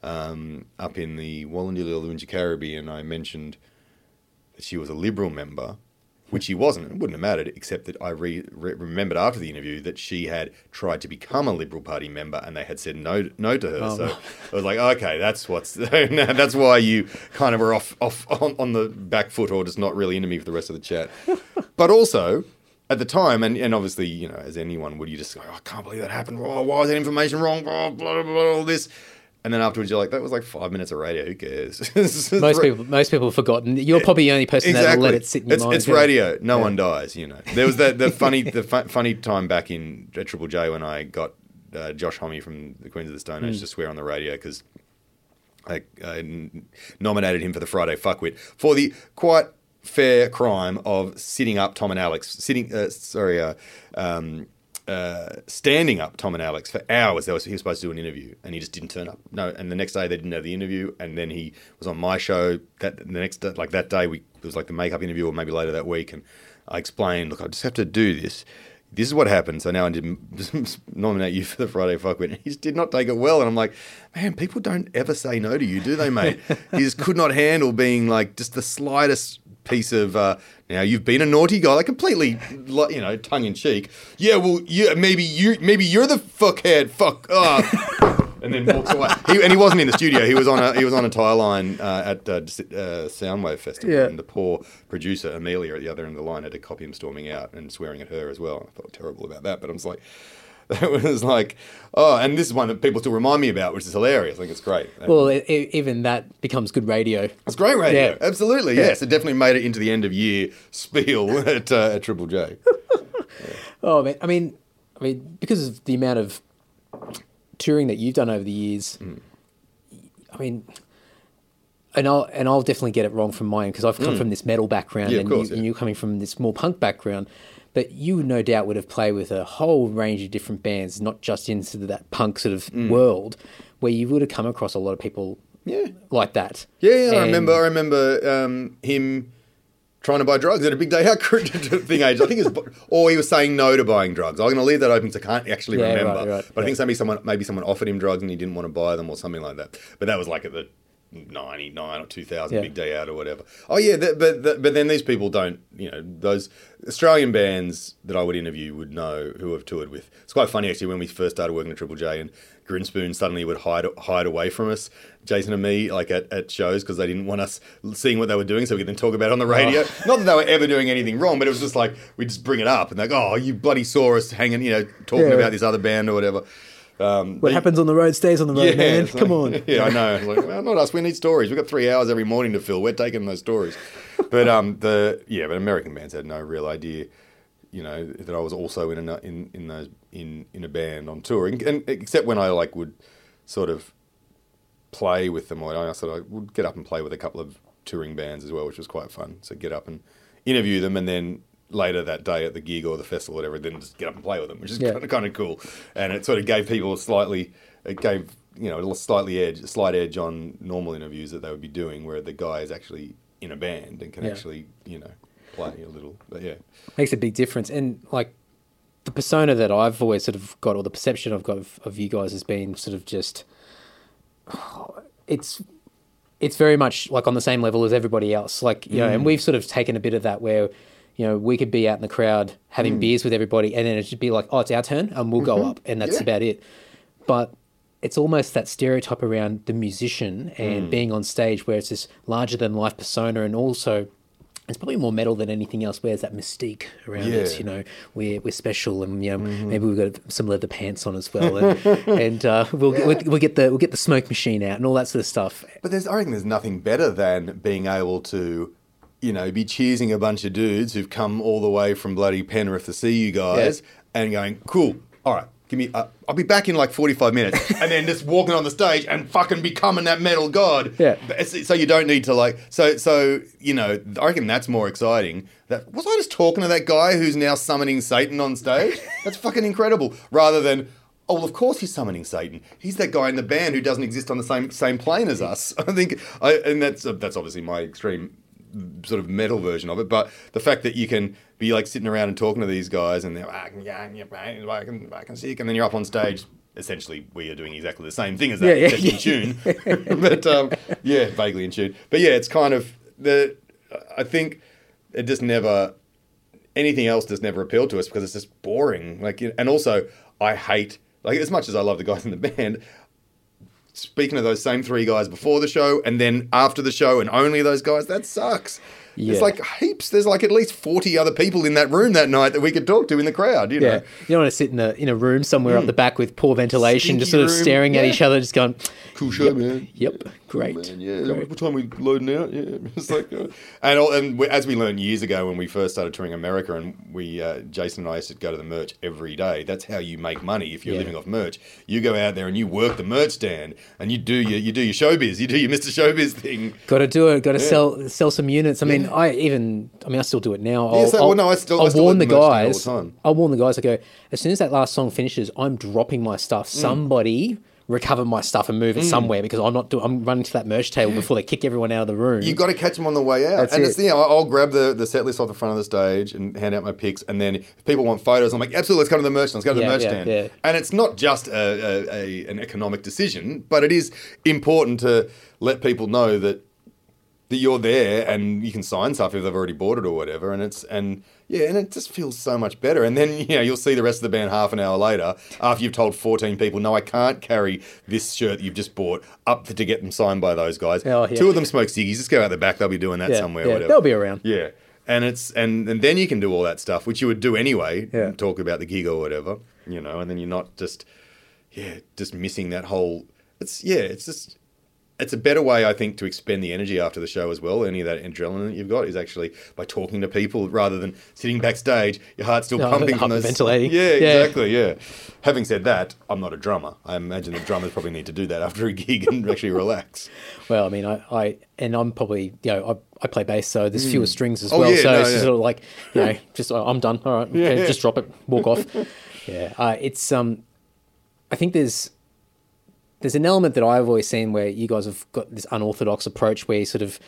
um, up in the Wallumbilla Caribbean, and I mentioned that she was a Liberal member, which she wasn't. It wouldn't have mattered, except that I re- re- remembered after the interview that she had tried to become a Liberal Party member, and they had said no no to her. Oh. So I was like, okay, that's what's that's why you kind of were off off on, on the back foot, or just not really into me for the rest of the chat. But also, at the time, and, and obviously, you know, as anyone would, you just go, oh, I can't believe that happened. Oh, why was that information wrong? Blah, blah, blah, all this. And then afterwards, you're like, that was like five minutes of radio. Who cares? Most people, most people have forgotten. You're probably the only person that will let it sit in your it's, mind. It's yeah. radio. No Yeah. one dies, you know. There was that the funny the fu- funny time back in at Triple J when I got uh, Josh Homme from the Queens of the Stone Age Mm. to swear on the radio because I, I n- nominated him for the Friday Fuckwit for the quite fair crime of sitting up Tom and Alex, sitting, uh, sorry, uh, um, uh, standing up Tom and Alex for hours. They was, he was supposed to do an interview, and he just didn't turn up. No, and the next day they didn't have the interview, and then he was on my show. That the next day, like that day, we it was like the makeup interview, or maybe later that week, and I explained, look, I just have to do this. This is what happened. So now I didn't nominate you for the Friday Fuckwit. And he just did not take it well. And I'm like, man, people don't ever say no to you, do they, mate? He just could not handle being like just the slightest piece of, uh, now you've been a naughty guy, like completely, you know, tongue in cheek. Yeah, well, yeah, maybe you, maybe you're the fuckhead. Fuck. Oh. And then walks away. He, and he wasn't in the studio. He was on a he was on a tie line uh, at uh, uh, Soundwave Festival. Yeah. And the poor producer Amelia at the other end of the line had to copy him storming out and swearing at her as well. I felt terrible about that. But I'm just like, that was like, oh, and this is one that people still remind me about, which is hilarious. I think it's great. Well, it, it, even that becomes good radio. It's great radio. Yeah. Absolutely. Yeah. Yes, it definitely made it into the end of year spiel at, uh, at Triple J. Yeah. Oh man, I mean, I mean, because of the amount of touring that you've done over the years, mm. I mean, and I'll and I'll definitely get it wrong from mine because I've come mm. from this metal background, yeah, and, course, you, yeah. and you're coming from this more punk background. But you no doubt would have played with a whole range of different bands, not just into that punk sort of mm. world, where you would have come across a lot of people, yeah, like that. Yeah, yeah. And I remember. I remember um, him trying to buy drugs at a big day out thing age. I think it was, or he was saying no to buying drugs. I'm going to leave that open because I can't actually yeah, remember. Right, right, but yeah. I think maybe someone maybe someone offered him drugs and he didn't want to buy them or something like that. But that was like at the ninety-nine or two thousand yeah. big day out or whatever. Oh yeah, that, but that, but then these people don't, you know, those Australian bands that I would interview would know who I've toured with. It's quite funny actually when we first started working at Triple J and Grinspoon suddenly would hide hide away from us, Jason and me, like at, at shows because they didn't want us seeing what they were doing so we could then talk about it on the radio. Oh. Not that they were ever doing anything wrong, but it was just like we'd just bring it up and like, oh, you bloody saw us hanging, you know, talking yeah. about this other band or whatever. Um, what they, happens on the road stays on the road, yeah, man. Come like, on. Yeah, I know. Like, well, not us. We need stories. We've got three hours every morning to fill. We're taking those stories. But um, the yeah, but American bands had no real idea, you know, that I was also in a in in those in, in a band on tour, and, and except when I like would sort of play with them, or I sort of would get up and play with a couple of touring bands as well, which was quite fun. So get up and interview them, and then later that day at the gig or the festival or whatever, then just get up and play with them, which is yeah. kind of kind of cool. And it sort of gave people a slightly, it gave, you know, a slightly edge, a slight edge on normal interviews that they would be doing, where the guy is actually in a band and can yeah. actually, you know, play a little. But yeah, makes a big difference. And like the persona that I've always sort of got, or the perception I've got of, of you guys has been sort of just, oh, it's. It's very much like on the same level as everybody else. Like, you know, mm. and we've sort of taken a bit of that where, you know, we could be out in the crowd having mm. beers with everybody and then it'd just be like, oh, it's our turn and we'll mm-hmm. go up and that's yeah. about it. But it's almost that stereotype around the musician and mm. being on stage where it's this larger than life persona, and also it's probably more metal than anything else, where there's that mystique around yeah. it. You know, we're we're special, and you know, mm-hmm. maybe we've got some leather pants on as well, and, and uh, we'll, yeah. we'll we'll get the we'll get the smoke machine out and all that sort of stuff. But there's I reckon there's nothing better than being able to, you know, be cheersing a bunch of dudes who've come all the way from bloody Penrith to see you guys, yeah. and going, cool, all right. Give me, uh, I'll be back in like forty-five minutes, and then just walking on the stage and fucking becoming that metal god. Yeah. So you don't need to like, so so you know, I reckon that's more exciting. That was I just talking to that guy who's now summoning Satan on stage? That's fucking incredible. Rather than, oh well, of course he's summoning Satan. He's that guy in the band who doesn't exist on the same same plane as us. I think, I, and that's uh, that's obviously my extreme sort of metal version of it, but the fact that you can be like sitting around and talking to these guys and they're like, yeah, yeah, I can, I can sick, and then you're up on stage. Essentially, we are doing exactly the same thing as that, yeah, yeah, except yeah. in tune. But um, yeah, vaguely in tune. But yeah, it's kind of the. I think it just never anything else just never appealed to us because it's just boring. Like, and also I hate like as much as I love the guys in the band. Speaking of those same three guys before the show and then after the show and only those guys, that sucks. Yeah. It's like heaps. There's like at least forty other people in that room that night that we could talk to in the crowd. You know? Yeah, you don't want to sit in a in a room somewhere mm. up the back with poor ventilation, Stinky just sort of room. staring yeah. at each other, just going, "Cool show, yep, man. Yep, great. Cool, man. Yeah, great. What time are we loading out? Yeah, it's like, uh, and all, and we, as we learned years ago when we first started touring America, and we uh, Jason and I used to go to the merch every day. That's how you make money if you're yeah. living off merch. You go out there and you work the merch stand, and you do your you do your showbiz, you do your Mister Showbiz thing. Got to do it. Got to yeah. sell sell some units. I mean, mean, I even, I mean, I still do it now. I'll, Yeah, so- I'll, well, no, I still- I I'll still warn let the the merch down all guys. the time. I'll warn the guys. I go, as soon as that last song finishes, I'm dropping my stuff. Mm. Somebody recover my stuff and move it somewhere because I'm not doing. I'm running to that merch table before they kick everyone out of the room. You got to catch them on the way out. That's and it. it's, you know, I'll grab the, the set list off the front of the stage and hand out my picks. And then if people want photos, I'm like, absolutely, let's go to the merch stand. Let's go to Yeah, the merch yeah, stand. yeah. And it's not just a, a, a an economic decision, but it is important to let people know that that you're there and you can sign stuff if they've already bought it or whatever. And it's and yeah, and it just feels so much better. And then, you know, you'll see the rest of the band half an hour later after you've told fourteen people, no, I can't carry this shirt that you've just bought up to get them signed by those guys. Oh, yeah. Two of them smoke ciggies. Just go out the back. They'll be doing that yeah, somewhere yeah, or whatever. they'll be around. Yeah. And it's and, and then you can do all that stuff, which you would do anyway, Yeah. and talk about the gig or whatever, you know, and then you're not just yeah, just missing that whole it's yeah, it's just it's a better way, I think, to expend the energy after the show as well. Any of that adrenaline that you've got is actually by talking to people rather than sitting backstage, your heart's still No, pumping from those. hyperventilating. Yeah, Yeah. exactly, yeah. Having said that, I'm not a drummer. I imagine that drummers probably need to do that after a gig and actually relax. Well, I mean, I, I and I'm probably, you know, I, I play bass, so there's fewer strings as Oh, well. yeah, so no, it's yeah. sort of like, you know, just oh, I'm done. All right, Yeah, okay, yeah. just drop it, walk off. Yeah, uh, it's um, I think there's there's an element that I've always seen where you guys have got this unorthodox approach where you sort of,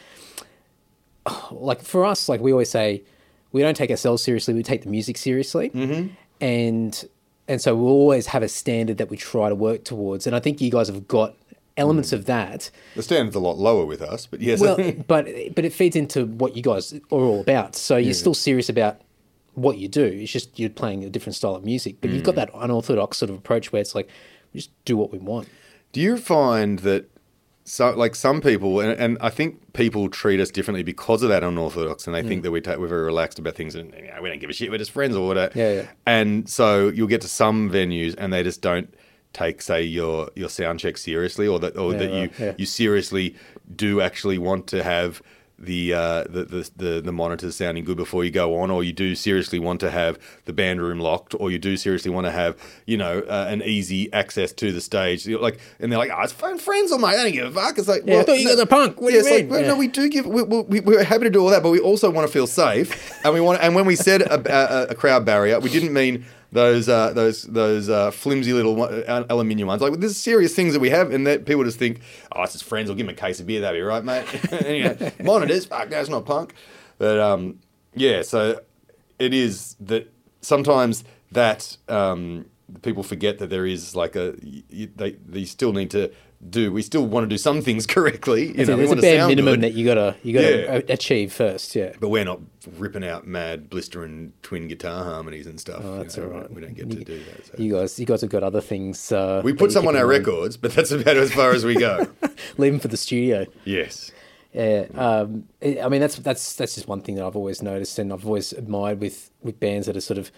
like for us, like we always say, we don't take ourselves seriously, we take the music seriously, mm-hmm. and and so we'll always have a standard that we try to work towards, and I think you guys have got elements of that. The standard's a lot lower with us, but yes. Well, but but it feeds into what you guys are all about. So you're still serious about what you do. It's just you're playing a different style of music, but you've got that unorthodox sort of approach where it's like we just do what we want. Do you find that, so, like some people, and, and I think people treat us differently because of that unorthodox, and they think that we take, we're very relaxed about things, and you know, we don't give a shit, we're just friends or whatever. Yeah, yeah. And so you'll get to some venues, and they just don't take, say, your your sound check seriously, or that or Yeah, that you right, yeah. you seriously do actually want to have the, uh, the, the the the monitors sounding good before you go on, or you do seriously want to have the band room locked, or you do seriously want to have, you know, uh, an easy access to the stage. You're like, and they're like, oh, it's phone friends or mate, I don't give a fuck. It's like, Yeah, I thought you guys are punk. What do yeah, you it's mean? like, well, Yeah. no, we do give. We, we, we're happy to do all that, but we also want to feel safe, and we want. And when we said a, a, a crowd barrier, we didn't mean those uh, those those uh, flimsy little uh, aluminium ones. Like, there's serious things that we have, and that people just think, oh, it's just friends. I'll give them a case of beer. That'll be right, mate. And, you know, monitors, fuck, that's not punk. But um, yeah, so it is that sometimes that um, people forget that there is like a you, they they still need to do. We still want to do some things correctly. You So know, we there's a want to bare sound minimum good. that you gotta you gotta Yeah. a- achieve first. Yeah. But we're not ripping out mad blistering twin guitar harmonies and stuff. Oh, that's you know, all we right. don't- We don't get to do that. So. You guys, you guys have got other things. Uh, We that put you some keep on in our mind. records, but that's about as far as we go. Leave them for the studio. Yes. Yeah, um, I I mean that's that's that's just one thing that I've always noticed, and I've always admired with, with bands that are sort of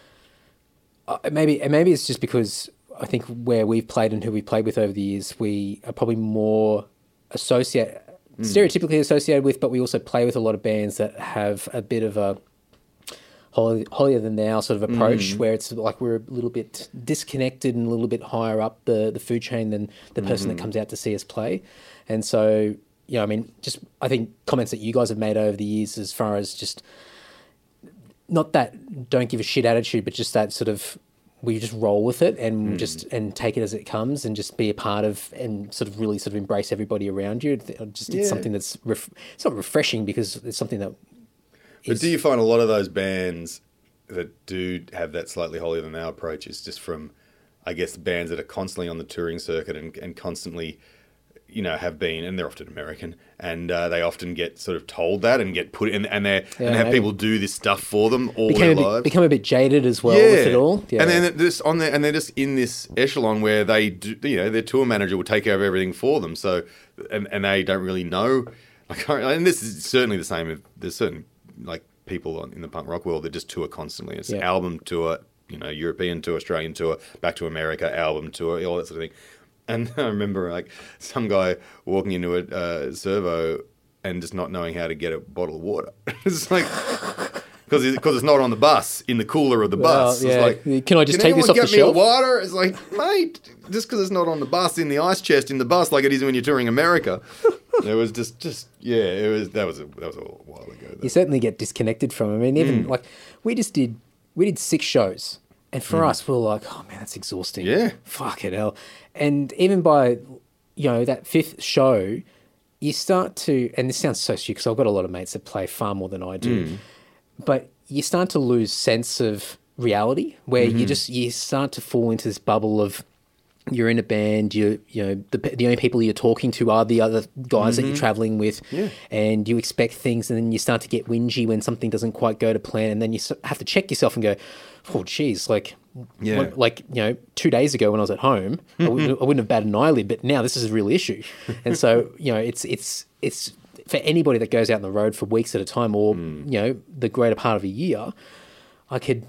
uh, maybe and maybe it's just because I think where we've played and who we've played with over the years, we are probably more associate stereotypically associated with, but we also play with a lot of bands that have a bit of a holier, holier than thou sort of approach, where it's like we're a little bit disconnected and a little bit higher up the the food chain than the person that comes out to see us play, and so. Yeah, I mean, just I think comments that you guys have made over the years as far as just not that don't give a shit attitude, but just that sort of we just roll with it and just and take it as it comes and just be a part of and sort of really sort of embrace everybody around you. Just Yeah. it's something that's ref, it's not refreshing because it's something that. But is- do you find a lot of those bands that do have that slightly holier than thou approach is just from, I guess, bands that are constantly on the touring circuit and, and constantly, you know, have been, and they're often American, and uh, they often get sort of told that and get put in, and they Yeah, and have maybe. people do this stuff for them all became their a bit, lives. become a bit jaded as well with it all. Yeah. And then they're just on there, and they're just in this echelon where they do, you know, their tour manager will take care of everything for them. So, and and they don't really know. Like, and this is certainly the same. With, there's certain like people on, in the punk rock world that just tour constantly. It's Yeah. album tour, you know, European tour, Australian tour, back to America, album tour, all that sort of thing. And I remember like some guy walking into a uh, servo and just not knowing how to get a bottle of water. It's like because it's, 'cause it's not on the bus in the cooler of the Well, bus. yeah. It's like, Can I just can take this anyone off the get me shelf? a water? It's like, mate, just because it's not on the bus in the ice chest in the bus like it is when you're touring America. It was just, just yeah. It was that was a, that was a while ago. Though. You certainly get disconnected from it. I mean, even mm. like we just did, we did six shows, and for mm. us, we were like, oh man, that's exhausting. Yeah, fuck it hell. And even by, you know, that fifth show, you start to, and this sounds so stupid because I've got a lot of mates that play far more than I do, mm. but you start to lose sense of reality where mm-hmm. you just you start to fall into this bubble of. You're in a band, you you know, the the only people you're talking to are the other guys mm-hmm. that you're traveling with, yeah. and you expect things, and then you start to get whingy when something doesn't quite go to plan, and then you have to check yourself and go, oh, geez, like, yeah. what, like, you know, two days ago when I was at home, I, wouldn't, I wouldn't have batted an eyelid, but now this is a real issue. And so, you know, it's, it's, it's for anybody that goes out on the road for weeks at a time or, mm. you know, the greater part of a year, I could,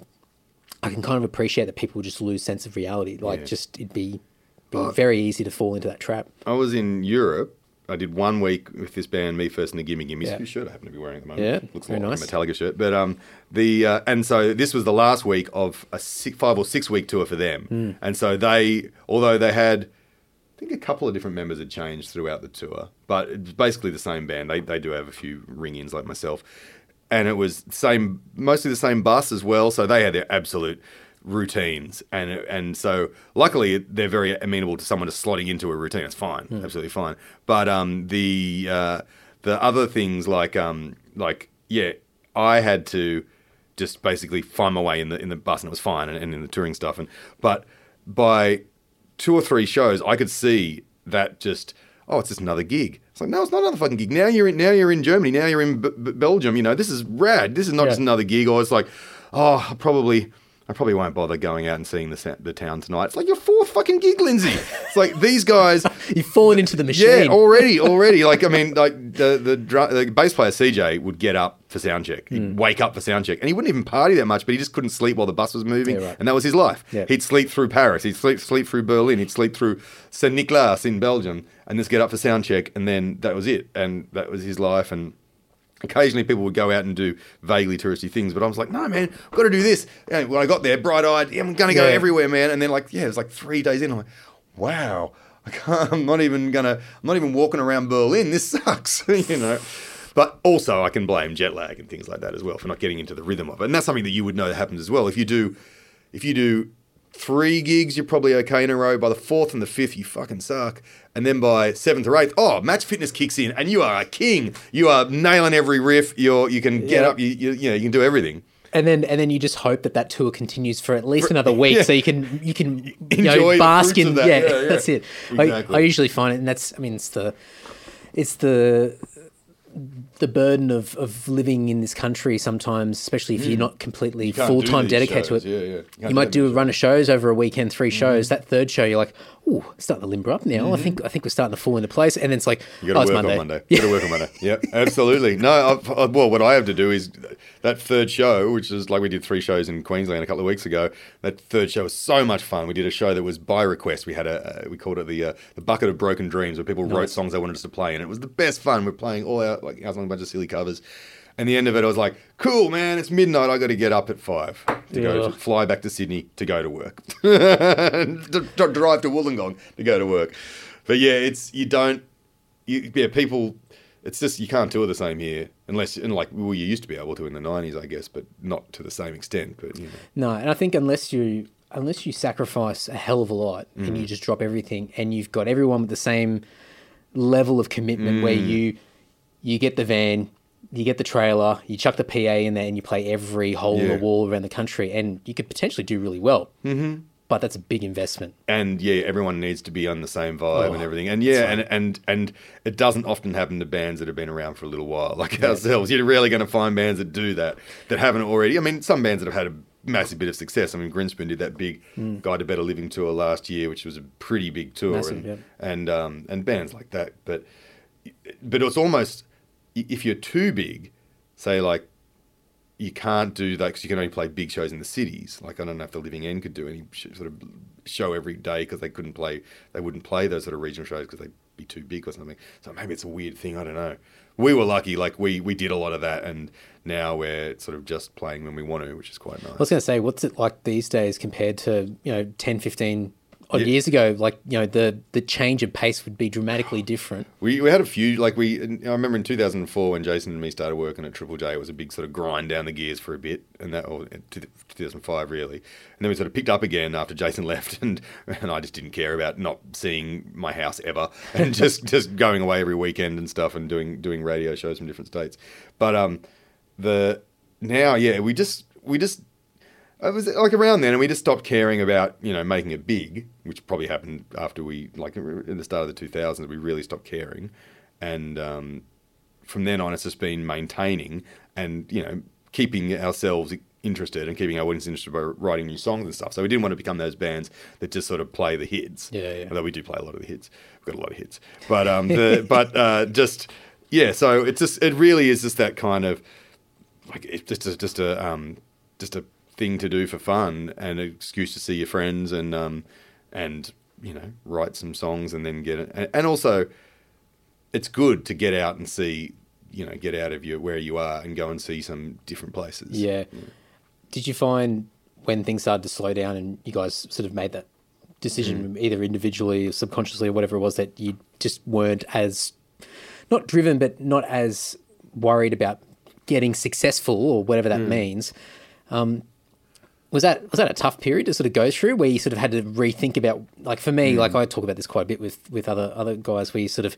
I can kind of appreciate that people just lose sense of reality. Like, yeah. just, it'd be... Be very easy to fall into that trap. I was in Europe. I did one week with this band, Me First and the Gimme Gimmes, yeah. whose shirt I happen to be wearing at the moment. Yeah, looks very like nice. a Metallica shirt. But um, the uh, and so this was the last week of a six, five or six week tour for them. Mm. And so they, although they had, I think a couple of different members had changed throughout the tour, but it's basically the same band. They they do have a few ring-ins like myself, and it was same, mostly the same bus as well. So they had their absolute routines, and and so luckily they're very amenable to someone just slotting into a routine. It's fine, mm. absolutely fine. But um, the uh, the other things like um, like yeah, I had to just basically find my way in the in the bus, and it was fine, and, and in the touring stuff. And but by two or three shows, I could see that just oh, it's just another gig. It's like no, it's not another fucking gig. Now you're in now you're in Germany. Now you're in B- B- Belgium. You know, this is rad. This is not yeah. just another gig. Or it's like oh, I probably. I probably won't bother going out and seeing the the town tonight. It's like your fourth fucking gig, Lindsay. It's like these guys. You've fallen into the machine. Yeah, already, already. Like I mean, like the the, dr- the bass player C J would get up for sound check. He'd mm. wake up for sound check, and he wouldn't even party that much. But he just couldn't sleep while the bus was moving, yeah, right. and that was his life. Yeah. He'd sleep through Paris. He'd sleep sleep through Berlin. He'd sleep through Saint Nicolas in Belgium, and just get up for sound check, and then that was it. And that was his life. And occasionally people would go out and do vaguely touristy things, but I was like, no, man, I've got to do this. And when I got there, bright-eyed, yeah, I'm going to go yeah. everywhere, man. And then like, yeah, it was like three days in. I'm like, wow, I can't, I'm not even going to, I'm not even walking around Berlin. This sucks, you know. But also I can blame jet lag and things like that as well for not getting into the rhythm of it. And that's something that you would know that happens as well. If you do, if you do three gigs, you're probably okay in a row. By the fourth and the fifth, you fucking suck. And then by seventh or eighth, oh, match fitness kicks in, and you are a king. You are nailing every riff. You're you can get yeah. up. You, you you know you can do everything. And then and then you just hope that that tour continues for at least for, another week, yeah. so you can you can you enjoy know, bask in. That. Yeah, yeah, yeah, that's it. Exactly. I, I usually find it, and that's I mean it's the it's the. the burden of, of living in this country sometimes, especially if mm. you're not completely you full-time dedicated shows. to it. Yeah, yeah. You, you might do a shows. run of shows over a weekend, three shows. Mm. That third show, you're like, ooh, it's starting to limber up now. Mm-hmm. I think I think we're starting to fall into place. And then it's like, you got to oh, work it's Monday. on Monday. You got to work on Monday. Yeah, absolutely. No, I've, I, well, what I have to do is that third show, which is like we did three shows in Queensland a couple of weeks ago. That third show was so much fun. We did a show that was by request. We had a uh, we called it the uh, the bucket of broken dreams, where people nice. wrote songs they wanted us to play, and it was the best fun. We're playing all our like a bunch of silly covers. And the end of it, I was like, cool, man, it's midnight. I got to get up at five to yeah. go to fly back to Sydney to go to work. to, to drive to Wollongong to go to work. But yeah, it's, you don't, you, yeah, people, it's just, you can't tour the same here unless, and like, well, you used to be able to in the nineties, I guess, but not to the same extent. But, you know. No, and I think unless you, unless you sacrifice a hell of a lot mm. and you just drop everything and you've got everyone with the same level of commitment mm. where you, you get the van, you get the trailer, you chuck the P A in there, and you play every hole yeah. in the wall around the country, and you could potentially do really well. Mm-hmm. But that's a big investment. And yeah, everyone needs to be on the same vibe oh, and everything. And yeah, and, and and it doesn't often happen to bands that have been around for a little while, like yeah. ourselves. You're rarely going to find bands that do that, that haven't already. I mean, some bands that have had a massive bit of success. I mean, Grinspoon did that big mm. Guide to Better Living tour last year, which was a pretty big tour. Massive, and, yeah. and, um, and bands like that. But But it's almost, if you're too big, say like, you can't do that because you can only play big shows in the cities. Like, I don't know if the Living End could do any sh- sort of show every day because they couldn't play, they wouldn't play those sort of regional shows because they'd be too big or something. So maybe it's a weird thing, I don't know. We were lucky, like we, we did a lot of that, and now we're sort of just playing when we want to, which is quite nice. I was going to say, what's it like these days compared to, you know, ten, fifteen odd Yeah. years ago, like, you know, the the change of pace would be dramatically different. We, we had a few, like we, I remember in two thousand four when Jason and me started working at Triple J, it was a big sort of grind down the gears for a bit, and that, or two thousand five really. And then we sort of picked up again after Jason left, and and I just didn't care about not seeing my house ever, and just, just going away every weekend and stuff and doing doing radio shows from different states. But um, the, now, yeah, we just, we just, it was like around then, and we just stopped caring about, you know, making it big, which probably happened after we, like in the start of the two thousands, we really stopped caring. And um, from then on, it's just been maintaining and, you know, keeping ourselves interested and keeping our audience interested by writing new songs and stuff. So we didn't want to become those bands that just sort of play the hits. Yeah, yeah. Although we do play a lot of the hits. We've got a lot of hits. But, um, the, but uh, just, yeah, so it's just, it really is just that kind of, like, it's just a, just a, um, just a, thing to do for fun and an excuse to see your friends and um and you know write some songs and then get it and, and also it's good to get out and see, you know, get out of your where you are and go and see some different places. Yeah. yeah. Did you find when things started to slow down and you guys sort of made that decision, mm. either individually or subconsciously or whatever it was, that you just weren't as not driven but not as worried about getting successful or whatever that mm. means? Um Was that was that a tough period to sort of go through where you sort of had to rethink about, like for me, mm. like I talk about this quite a bit with, with other other guys, where you sort of,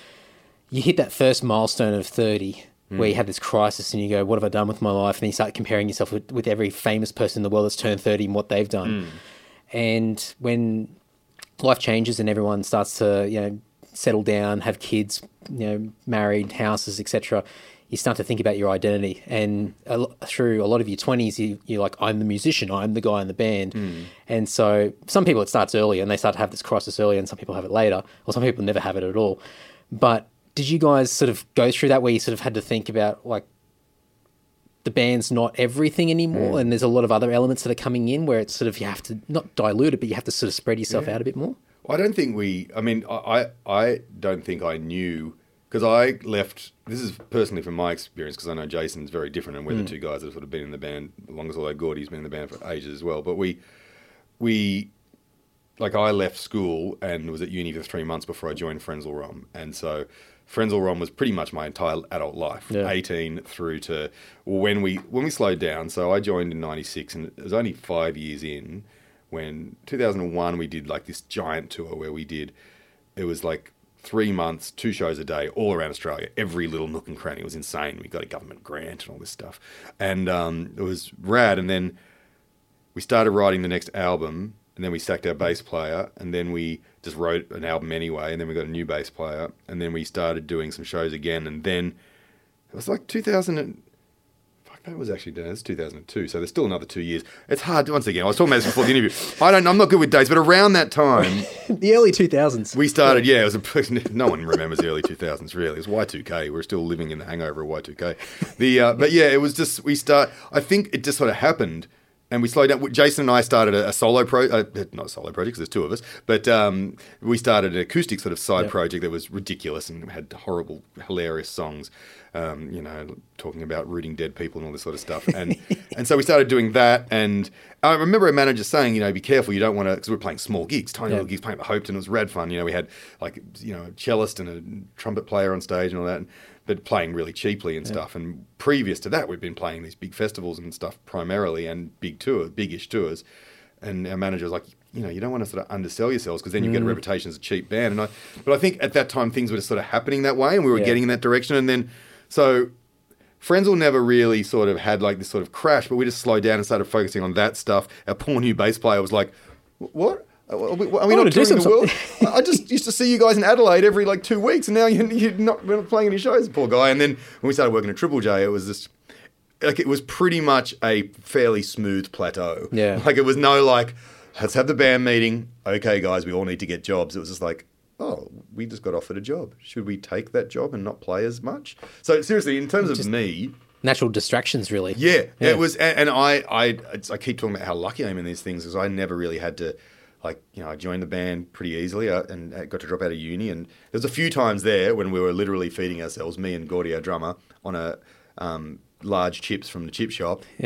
you hit that first milestone of thirty mm. where you have this crisis and you go, what have I done with my life? And then you start comparing yourself with, with every famous person in the world that's turned thirty and what they've done. Mm. And when life changes and everyone starts to, you know, settle down, have kids, you know, married, houses, et cetera, you start to think about your identity. And a lo- through a lot of your twenties, you, you're like, I'm the musician, I'm the guy in the band. Mm. And so some people, it starts early and they start to have this crisis early, and some people have it later, or some people never have it at all. But did you guys sort of go through that where you sort of had to think about, like, the band's not everything anymore mm. and there's a lot of other elements that are coming in where it's sort of, you have to not dilute it, but you have to sort of spread yourself yeah. out a bit more? Well, I don't think we, I mean, I, I don't think I knew, because I left, this is personally from my experience, because I know Jason's very different and we're mm. the two guys that have sort of been in the band the longest, although Gordy's been in the band for ages as well. But we, we, like I left school and was at uni for three months before I joined Frenzal Rhomb. And so Frenzal Rhomb was pretty much my entire adult life, yeah. eighteen through to when we, when we slowed down. So I joined in ninety-six, and it was only five years in when two thousand one we did like this giant tour where we did, it was like three months, two shows a day, all around Australia, every little nook and cranny. It was insane. We got a government grant and all this stuff. And um, it was rad. And then we started writing the next album, and then we sacked our bass player, and then we just wrote an album anyway, and then we got a new bass player, and then we started doing some shows again, and then it was like two thousand and, fuck, that was actually, no, it's two thousand two, so there's still another two years. It's hard, once again, I was talking about this before the interview. I don't, I'm not good with dates, but around that time... the early two thousands. We started, yeah, it was a, no one remembers the early two thousands, really. It was Y two K. We're still living in the hangover of Y two K. The, uh, but yeah, it was just, we start, I think it just sort of happened. And we slowed down. Jason and I started a, a solo pro, uh, not a solo project because there's two of us, but um, we started an acoustic sort of side yep. project that was ridiculous and had horrible, hilarious songs, um, you know, talking about rooting dead people and all this sort of stuff. And and so we started doing that. And I remember a manager saying, you know, be careful, you don't want to, because we were playing small gigs, tiny yep. little gigs, playing at the Hoped, and it was rad fun. You know, we had like, you know, a cellist and a trumpet player on stage and all that. And, but playing really cheaply and yeah. stuff. And previous to that, we've been playing these big festivals and stuff primarily, and big tours, big-ish tours. And our manager was like, you know, you don't want to sort of undersell yourselves because then you mm. get a reputation as a cheap band. And I, but I think at that time things were just sort of happening that way, and we were yeah. getting in that direction. And then, so Frenzal never really sort of had like this sort of crash, but we just slowed down and started focusing on that stuff. Our poor new bass player was like, what? Are we, are we not touring the world? I just used to see you guys in Adelaide every like two weeks, and now you're, you're not we're not playing any shows, poor guy. And then when we started working at Triple J, it was just like it was pretty much a fairly smooth plateau. Yeah, like it was no like, let's have the band meeting. Okay, guys, we all need to get jobs. It was just like, oh, we just got offered a job. Should we take that job and not play as much? So seriously, in terms just of me. Natural distractions, really. Yeah, yeah. it was, and, and I, I, I keep talking about how lucky I am in these things because I never really had to. Like, you know, I joined the band pretty easily uh, and got to drop out of uni. And there was a few times there when we were literally feeding ourselves, me and Gordy, our drummer, on a um, large chips from the chip shop. Yeah.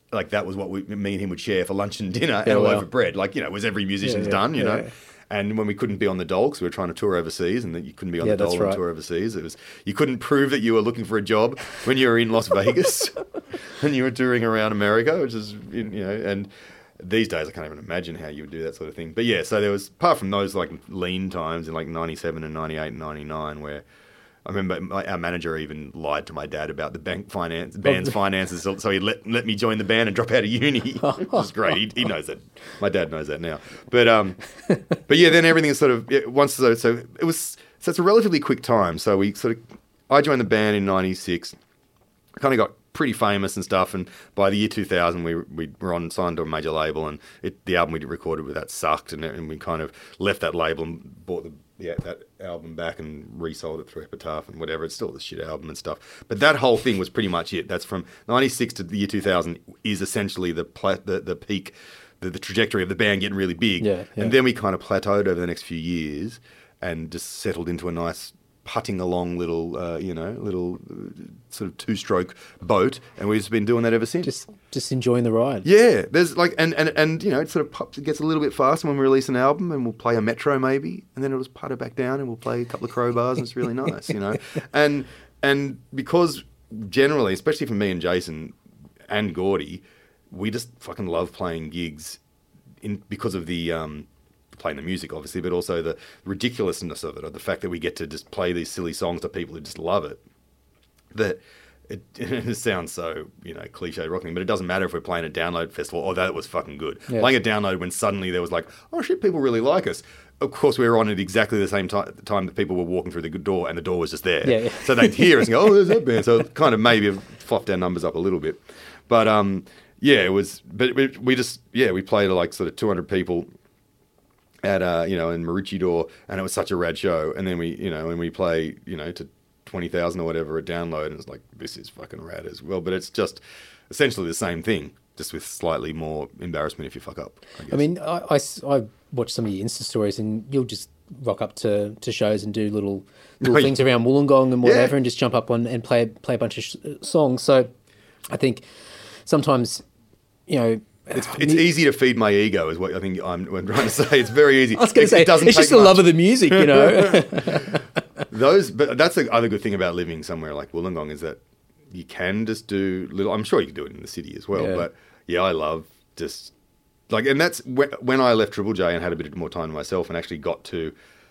like that was what we, me and him would share for lunch and dinner, Yeah, and a wow. loaf of bread. Like, you know, it was every musician's Yeah, yeah, done, you yeah, know. yeah. And when we couldn't be on the dole because we were trying to tour overseas, and that you couldn't be on Yeah, the that's dole on right. tour overseas, it was you couldn't prove that you were looking for a job when you were in Las Vegas and you were touring around America, which is, you know, and these days I can't even imagine how you would do that sort of thing. But yeah, so there was, apart from those like lean times in like ninety-seven and ninety-eight and ninety-nine, where I remember my, our manager even lied to my dad about the bank finance, band's finances, so, so he let let me join the band and drop out of uni, which is great. He, he knows that. My dad knows that now. But um, but yeah, then everything is sort of yeah, once so so it was so it's a relatively quick time. So we sort of I joined the band in ninety-six. Kind of got pretty famous and stuff, and by the year two thousand, we we were on signed to a major label, and it, the album we recorded with that sucked, and, and we kind of left that label and bought the yeah, that album back and resold it through Epitaph and whatever. It's still the shit album and stuff. But that whole thing was pretty much it. That's from ninety-six to the year two thousand is essentially the pla- the, the peak, the, the trajectory of the band getting really big. Yeah, yeah. And then we kind of plateaued over the next few years and just settled into a nice putting along little, uh, you know, little uh, sort of two-stroke boat, and we've just been doing that ever since. Just just enjoying the ride. Yeah, there's like, and, and, and you know, it sort of pops, it gets a little bit faster when we release an album, and we'll play a Metro maybe, and then it'll just putter back down, and we'll play a couple of Crowbars, and it's really nice, you know. And and because generally, especially for me and Jason and Gordy, we just fucking love playing gigs in because of the um, playing the music, obviously, but also the ridiculousness of it, or the fact that we get to just play these silly songs to people who just love it. That it, it sounds so, you know, cliche rocking, but it doesn't matter if we're playing a download festival. Oh, that was fucking good. Yeah. Playing a download when suddenly there was like, oh shit, people really like us. Of course, we were on at exactly the same time, time that people were walking through the good door, and the door was just there. Yeah, yeah. So they'd hear us and go, oh, there's that band. So it kind of maybe fluffed our numbers up a little bit. But um, yeah, it was, but we, we just, yeah, we played to like sort of two hundred people at, uh, you know, in Maroochydore, and it was such a rad show. And then we, you know, and we play, you know, to twenty thousand or whatever a download, and it's like, this is fucking rad as well. But it's just essentially the same thing, just with slightly more embarrassment if you fuck up. I, guess. I mean, I, I, I watch some of your Insta stories, and you'll just rock up to, to shows and do little little Oh, things around Wollongong and whatever, Yeah. and just jump up on and play play a bunch of sh- songs. So I think sometimes, you know, It's, it's easy to feed my ego, is what I think I'm, I'm trying to say. It's very easy. I was going It- to say, it doesn't it's just take the love much. of the music, you know. Those, but that's the other good thing about living somewhere like Wollongong is that you can just do little. I'm sure you can do it in the city as well, Yeah. but yeah, I love just like, and that's wh- when I left Triple J and had a bit more time to myself and actually got to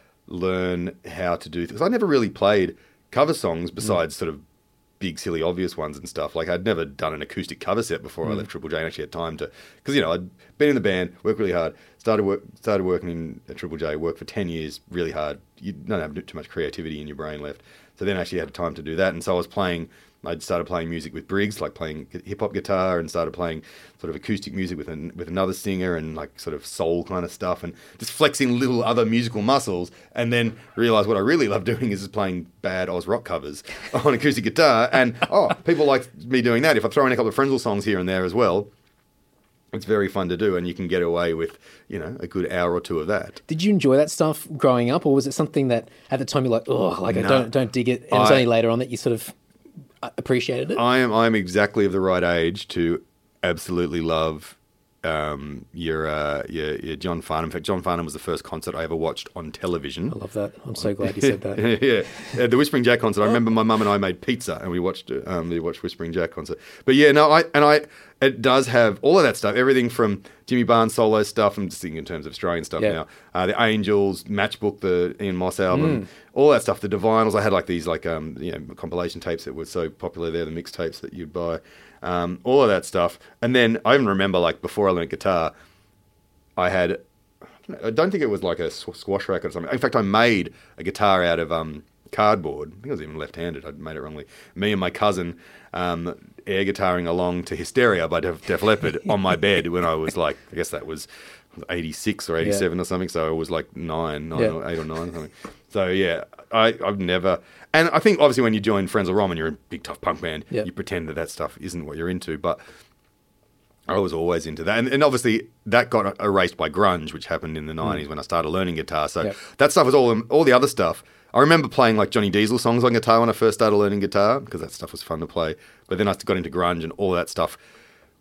learn how to do things. I never really played cover songs besides sort of big, silly, obvious ones and stuff. Like, I'd never done an acoustic cover set before I left Triple J and actually had time to, because, you know, I'd been in the band, worked really hard, started work, started working in at Triple J, worked for ten years really hard. You don't have too much creativity in your brain left. So then I actually had time to do that. And so I was playing, I'd started playing music with Briggs, like playing hip-hop guitar, and started playing sort of acoustic music with an, with another singer, and like sort of soul kind of stuff, and just flexing little other musical muscles, and then realised what I really love doing is just playing bad Oz rock covers on acoustic guitar. And, oh, people like me doing that. If I throw in a couple of Frenzal songs here and there as well, it's very fun to do, and you can get away with, you know, a good hour or two of that. Did you enjoy that stuff growing up, or was it something that at the time you're like, oh, like I No. don't don't dig it, and it was I- only later on that you sort of appreciated it? I am I am exactly of the right age to absolutely love um, your, uh, your your John Farnham. In fact, John Farnham was the first concert I ever watched on television. I love that. I'm so glad you said that. yeah, uh, the Whispering Jack concert. I remember my mum and I made pizza, and we watched um, we watched Whispering Jack concert. But yeah, no, I and I it does have all of that stuff. Everything from Jimmy Barnes solo stuff. I'm just thinking in terms of Australian stuff Yeah. now. Uh, the Angels, Matchbook, the Ian Moss album, all that stuff. The Divinals. I had like these like um you know compilation tapes that were so popular there. The mixtapes that you'd buy. Um, all of that stuff. And then I even remember, like, before I learned guitar, I had, I don't think it was like a sw- squash racket or something. In fact, I made a guitar out of um, cardboard. I think I was even left-handed. I made it wrongly. Me and my cousin um, air guitaring along to Hysteria by Def, Def Leppard on my bed when I was like, I guess that was eighty-six or eighty-seven Yeah. or something. So I was like nine, nine Yeah. or eight or nine or something. So yeah, I, I've never, and I think obviously when you join Frenzal Rhomb and you're a big tough punk band, Yeah. you pretend that that stuff isn't what you're into, but I was always into that. And, and obviously that got erased by grunge, which happened in the nineties when I started learning guitar. So Yep. that stuff was all, all the other stuff. I remember playing like Johnny Diesel songs on guitar when I first started learning guitar, because that stuff was fun to play. But then I got into grunge, and all that stuff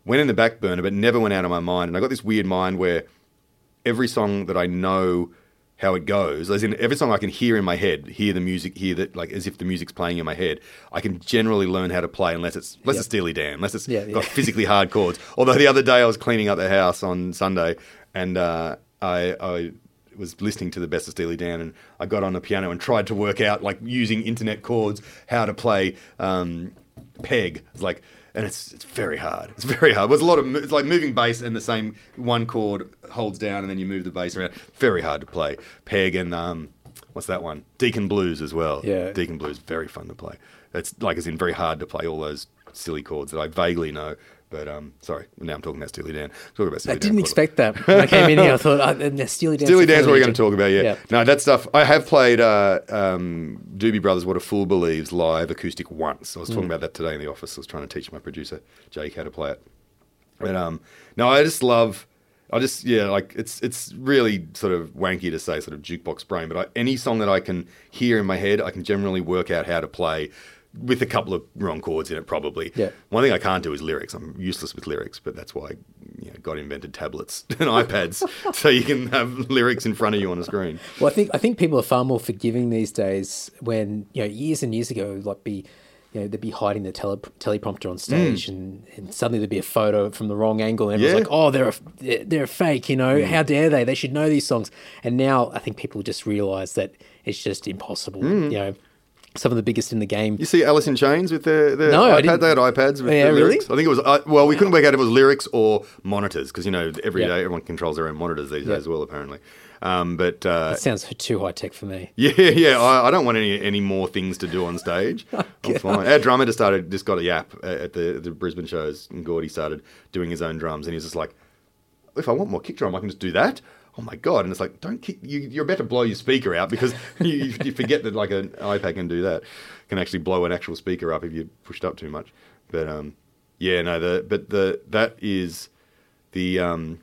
went in the back burner, but never went out of my mind. And I got this weird mind where every song that I know how it goes, as in every song I can hear in my head, hear the music, hear that, like as if the music's playing in my head, I can generally learn how to play unless it's unless Yep. it's Steely Dan, unless it's Yeah, yeah. got physically hard chords. Although the other day I was cleaning up the house on Sunday and uh, I, I was listening to the best of Steely Dan and I got on the piano and tried to work out, like using internet chords, how to play um, Peg. It's like, and it's it's very hard. It's very hard. There's a lot of mo- it's like moving bass and the same one chord holds down and then you move the bass around. Very hard to play. Peg and um, what's that one? Deacon Blues as well. Yeah. Deacon Blues, very fun to play. It's like as in very hard to play all those silly chords that I vaguely know. But um, sorry, now I'm talking about Steely Dan. Talking about Steely I Dan didn't chords. expect that when I came in here. I thought, oh, uh, Steely Dan. Steely Dan's what we're going to talk about, yeah. Yeah. No, that stuff. I have played uh, um, Doobie Brothers' What a Fool Believes live acoustic once. I was Mm. talking about that today in the office. I was trying to teach my producer, Jake, how to play it. But um, no, I just love, I just, yeah, like it's it's really sort of wanky to say sort of jukebox brain, but I, any song that I can hear in my head, I can generally work out how to play with a couple of wrong chords in it, probably. Yeah. One thing I can't do is lyrics. I'm useless with lyrics, but that's why you know, God invented tablets and iPads, so you can have lyrics in front of you on a screen. Well, I think I think people are far more forgiving these days. When you know, years and years ago, like be, you know, they'd be hiding the tele- teleprompter on stage, and, and suddenly there'd be a photo from the wrong angle, and everyone's Mm. Yeah. like, "Oh, they're a, they're, they're a fake," you know? How dare they? They should know these songs. And now I think people just realise that it's just impossible. Mm. You know, some of the biggest in the game. You see Alice in Chains with their, their No, I iPad? didn't. They had iPads with Yeah, the really? lyrics. I think it was, uh, well, we couldn't work out if it was lyrics or monitors, because, you know, every Yeah. day everyone controls their own monitors these Yeah. days as well, apparently. Um, but, uh, That sounds too high tech for me. yeah, yeah, I, I don't want any any more things to do on stage. I'm fine. Our drummer just started, just got a yap at the, the Brisbane shows, and Gordy started doing his own drums, and he's just like, if I want more kick drum, I can just do that. Oh my God. And it's like, don't kick, you, you're about to blow your speaker out because you, you forget that like an iPad can do that, can actually blow an actual speaker up if you pushed up too much. But um, yeah, no, the, but the, that is the um,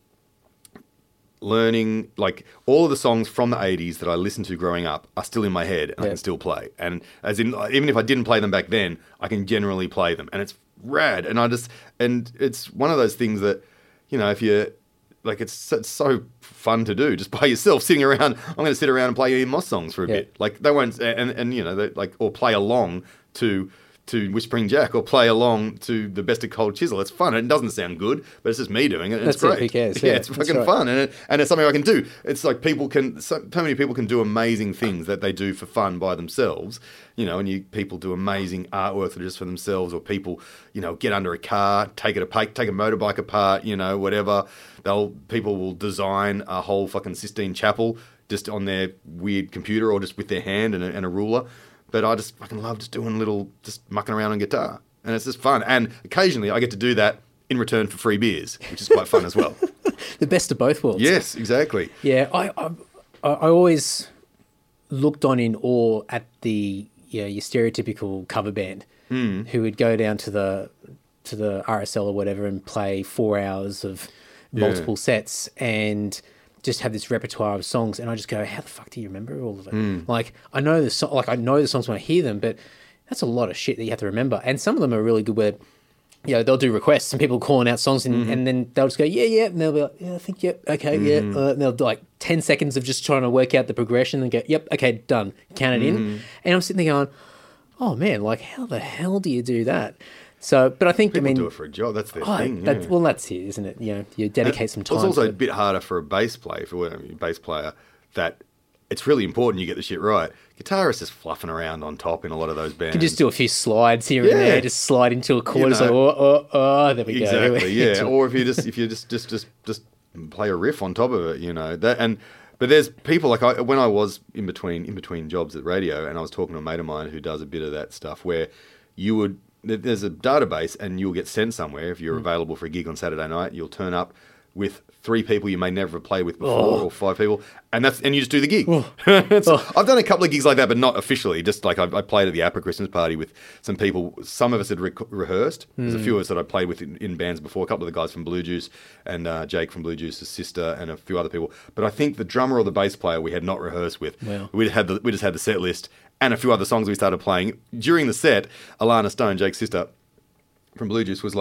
learning, like all of the songs from the eighties that I listened to growing up are still in my head and I Yeah. can still play. And as in, even if I didn't play them back then, I can generally play them. And it's rad. And I just, and it's one of those things that, you know, if you, like it's so, it's so fun to do just by yourself sitting around. I'm going to sit around and play Ian Moss songs for a Yeah. bit. Like they won't, and and you know, they, like or play along to to Whispering Jack or play along to the Best of Cold Chisel. It's fun. It doesn't sound good, but it's just me doing it. And That's it's it, great. who cares? Yeah, Yeah, it's that's fucking right. fun, and it, and it's something I can do. It's like people can, so, so many people can do amazing things that they do for fun by themselves. You know, and you people do amazing artwork that are just for themselves, or people, you know, get under a car, take it apart, take a motorbike apart, you know, whatever. They'll people will design a whole fucking Sistine Chapel just on their weird computer or just with their hand and a, and a ruler. But I just fucking love just doing little, just mucking around on guitar, and it's just fun. And occasionally I get to do that in return for free beers, which is quite fun as well. The best of both worlds. Yes, exactly. Yeah, I, I I always looked on in awe at the you know, your stereotypical cover band Hmm. who would go down to the to the R S L or whatever and play four hours of multiple sets and just have this repertoire of songs. And I just go, how the fuck do you remember all of it? Hmm. Like I know the so- like I know the songs when I hear them, but that's a lot of shit that you have to remember. And some of them are really good where you know, they'll do requests and people calling out songs and, and then they'll just go, yeah, yeah. And they'll be like, yeah, I think, yep, okay, yeah. Uh, and they'll do like ten seconds of just trying to work out the progression and go, yep, okay, done. Count it in. And I'm sitting there going, oh man, like how the hell do you do that? So, but I think, People I mean, do it for a job. That's their oh, thing. that's, yeah. well, that's it, isn't it? You know, you dedicate some time. It's also to a it. bit harder for a bass player, for a bass player, that it's really important you get the shit right. Guitarists just fluffing around on top in a lot of those bands. You can just do a few slides here Yeah. and there, just slide into a chord. It's like, know. oh, oh, oh, there we go. Exactly, yeah. Or if you just if you just just just just play a riff on top of it, you know that. And but there's people like I when I was in between in between jobs at radio, and I was talking to a mate of mine who does a bit of that stuff, where you would there's a database and you'll get sent somewhere if you're available for a gig on Saturday night. You'll turn up with three people you may never have played with before, Oh. or five people, and that's and you just do the gig. It's- I've done a couple of gigs like that, but not officially. Just like I, I played at the APRA Christmas party with some people. Some of us had re- rehearsed. There's a few of us that I played with in, in bands before. A couple of the guys from Blue Juice and uh, Jake from Blue Juice's sister, and a few other people. But I think the drummer or the bass player we had not rehearsed with. Wow. We had the, we just had the set list and a few other songs we started playing during the set. Alana Stone, Jake's sister from Blue Juice, was like,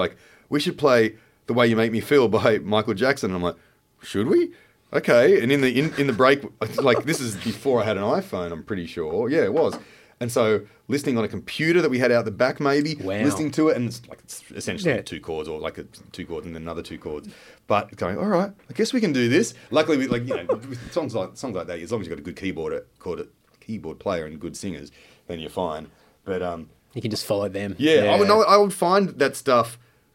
we should play The Way You Make Me Feel by Michael Jackson. And I'm like, should we? Okay. And in the in, in the break, like this is before I had an iPhone, I'm pretty sure. Yeah, it was. And so listening on a computer that we had out the back, maybe Wow. listening to it, and it's like it's essentially Yeah. two chords, or like a, two chords and then another two chords. But going, all right, I guess we can do this. Luckily, we, like you know, with songs like songs like that, as long as you've got a good keyboard chord, keyboard player and good singers, then you're fine. But um, You can just follow them. yeah, I would know, I would find that stuff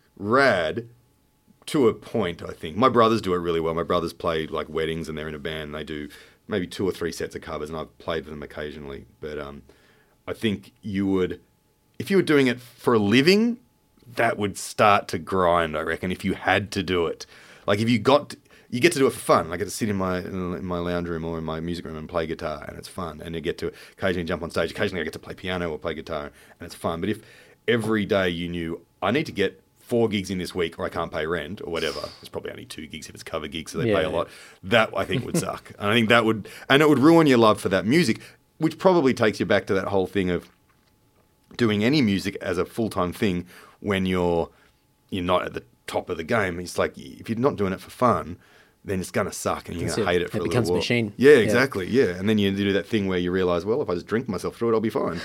rad to a point. I think my brothers do it really well. My brothers play like weddings, and they're in a band. And they do maybe two or three sets of covers, and I've played with them occasionally. But um, I think you would, if you were doing it for a living, that would start to grind, I reckon, if you had to do it. Like if you got, you get to do it for fun. I get to sit in my in my lounge room or in my music room and play guitar, and it's fun. And you get to occasionally jump on stage. Occasionally I get to play piano or play guitar, and it's fun. But if every day you knew, I need to get four gigs in this week or I can't pay rent or whatever, it's probably only two gigs if it's cover gigs, so they Yeah. pay a lot, that I think would suck. And I think that would, and it would ruin your love for that music, which probably takes you back to that whole thing of doing any music as a full-time thing when you're you're not at the top of the game. It's like, if you're not doing it for fun, then it's going to suck and you're That's going to it. hate it for It a becomes a little while. machine. Yeah, Yeah. exactly. Yeah. And then you do that thing where you realise, well, if I just drink myself through it, I'll be fine.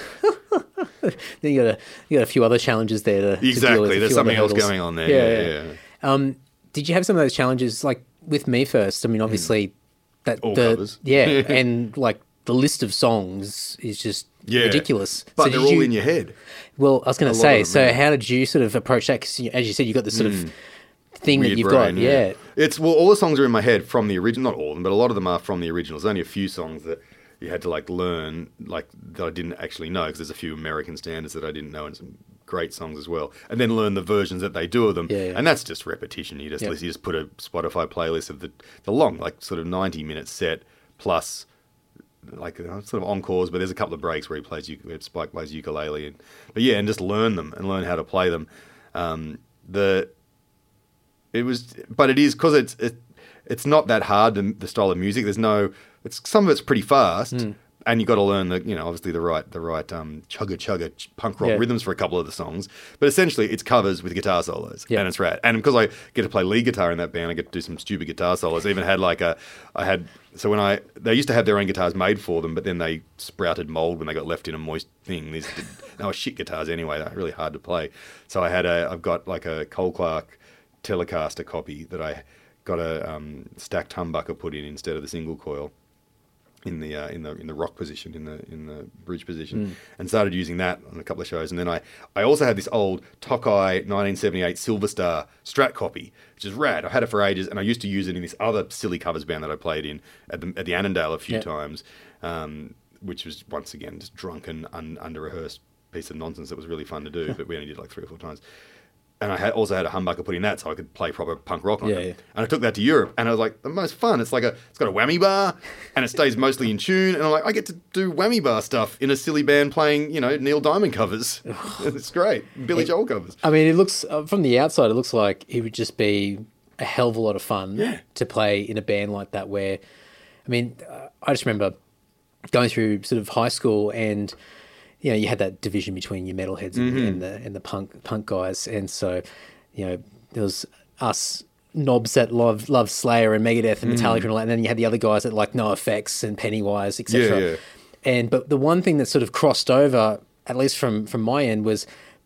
Then you got a you got a few other challenges there to, to deal Exactly. with. a There's few something other else hurdles. going on there. Yeah, yeah. yeah. Um, did you have some of those challenges like with Me First? I mean, obviously that All the covers. yeah, and like the list of songs is just Yeah. ridiculous. But So they're did all you- in your head. Well, I was going A to lot say. of them, So, yeah. how did you sort of approach that? Because, as you said, you got this sort of thing that Weird you've brain, got. Yeah. It's, well, all the songs are in my head from the original, not all of them, but a lot of them are from the original. There's only a few songs that you had to like learn, like that I didn't actually know, because there's a few American standards that I didn't know and some great songs as well. And then learn the versions that they do of them. Yeah, yeah. And that's just repetition. You just Yep. listen, you just put a Spotify playlist of the, the long, like sort of ninety minute set plus like you know, sort of encores, but there's a couple of breaks where he plays, where Spike plays ukulele, and but yeah, and just learn them and learn how to play them. Um, the it was, but it is because it's it, it's not that hard. The, the style of music, there's no, it's some of it's pretty fast, Mm. and you got to learn the you know obviously the right the right um, chugga chugga ch- punk rock Yeah. rhythms for a couple of the songs. But essentially, it's covers with guitar solos, Yeah. and it's rad. And because I get to play lead guitar in that band, I get to do some stupid guitar solos. I even had like a, I had so when I they used to have their own guitars made for them, but then they sprouted mold when they got left in a moist thing. These they were shit guitars anyway. They're really hard to play. So I had a I've got like a Cole Clark Telecaster copy that I got a um, stacked humbucker put in instead of the single coil in the uh, in the in the rock position, in the in the bridge position, and started using that on a couple of shows. And then I, I also had this old Tokai nineteen seventy-eight Silver Star Strat copy, which is rad. I had it for ages, and I used to use it in this other silly covers band that I played in at the at the Annandale a few Yeah. times, um, which was once again just drunken, un, under rehearsed piece of nonsense that was really fun to do, but we only did like three or four times. And I had, also had a humbucker put in that so I could play proper punk rock on Yeah, it. yeah. And I took that to Europe, and I was like, the most fun. It's like a, it's got a whammy bar, and it stays mostly in tune. And I'm like, I get to do whammy bar stuff in a silly band playing, you know, Neil Diamond covers. It's great, Billy Joel covers. I mean, it looks uh, from the outside, it looks like it would just be a hell of a lot of fun Yeah. to play in a band like that. Where, I mean, uh, I just remember going through sort of high school, and you know, you had that division between your metalheads and, Mm-hmm. and the and the punk punk guys, and so you know, there was us knobs that love love Slayer and Megadeth and Metallica and all that, and then you had the other guys that like NoFX and Pennywise, et cetera. Yeah, yeah. And but the one thing that sort of crossed over, at least from from my end, was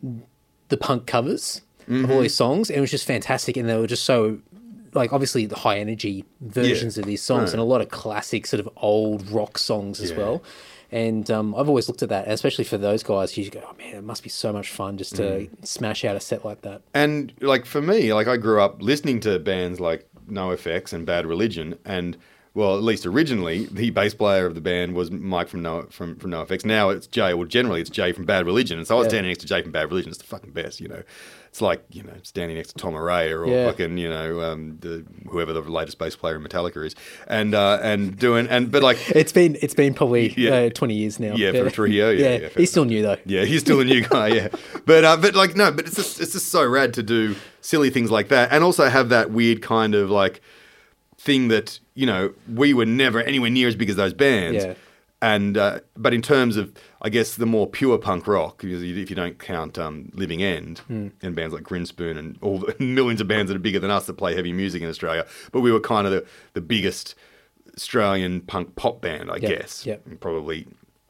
the punk covers of all these songs, and it was just fantastic, and they were just so like obviously the high energy versions Yeah. of these songs, Right. and a lot of classic sort of old rock songs as Yeah. well. And um, I've always looked at that, especially for those guys. You just go, oh man, it must be so much fun just to Mm. smash out a set like that. And like for me, like I grew up listening to bands like NoFX and Bad Religion, and well, at least originally, the bass player of the band was Mike from No from from NoFX. Now it's Jay. Well, generally it's Jay from Bad Religion, and so I was Yeah. standing next to Jay from Bad Religion. It's the fucking best, you know. It's like you know standing next to Tom Araya or Yeah. fucking you know um, the, whoever the latest bass player in Metallica is, and uh, and doing and but like It's been it's been probably Yeah. uh, twenty years now. Yeah, for Trujillo, yeah, yeah, fair he's still new though. yeah, he's still a new guy, yeah. But uh, but like no, but it's just it's just so rad to do silly things like that, and also have that weird kind of like thing that you know we were never anywhere near as big as those bands. Yeah. and uh, but in terms of, I guess, the more pure punk rock, if you don't count um, Living End Mm. and bands like Grinspoon and all the millions of bands that are bigger than us that play heavy music in Australia, but we were kind of the, the biggest Australian punk pop band, I Yep, guess. yep. Probably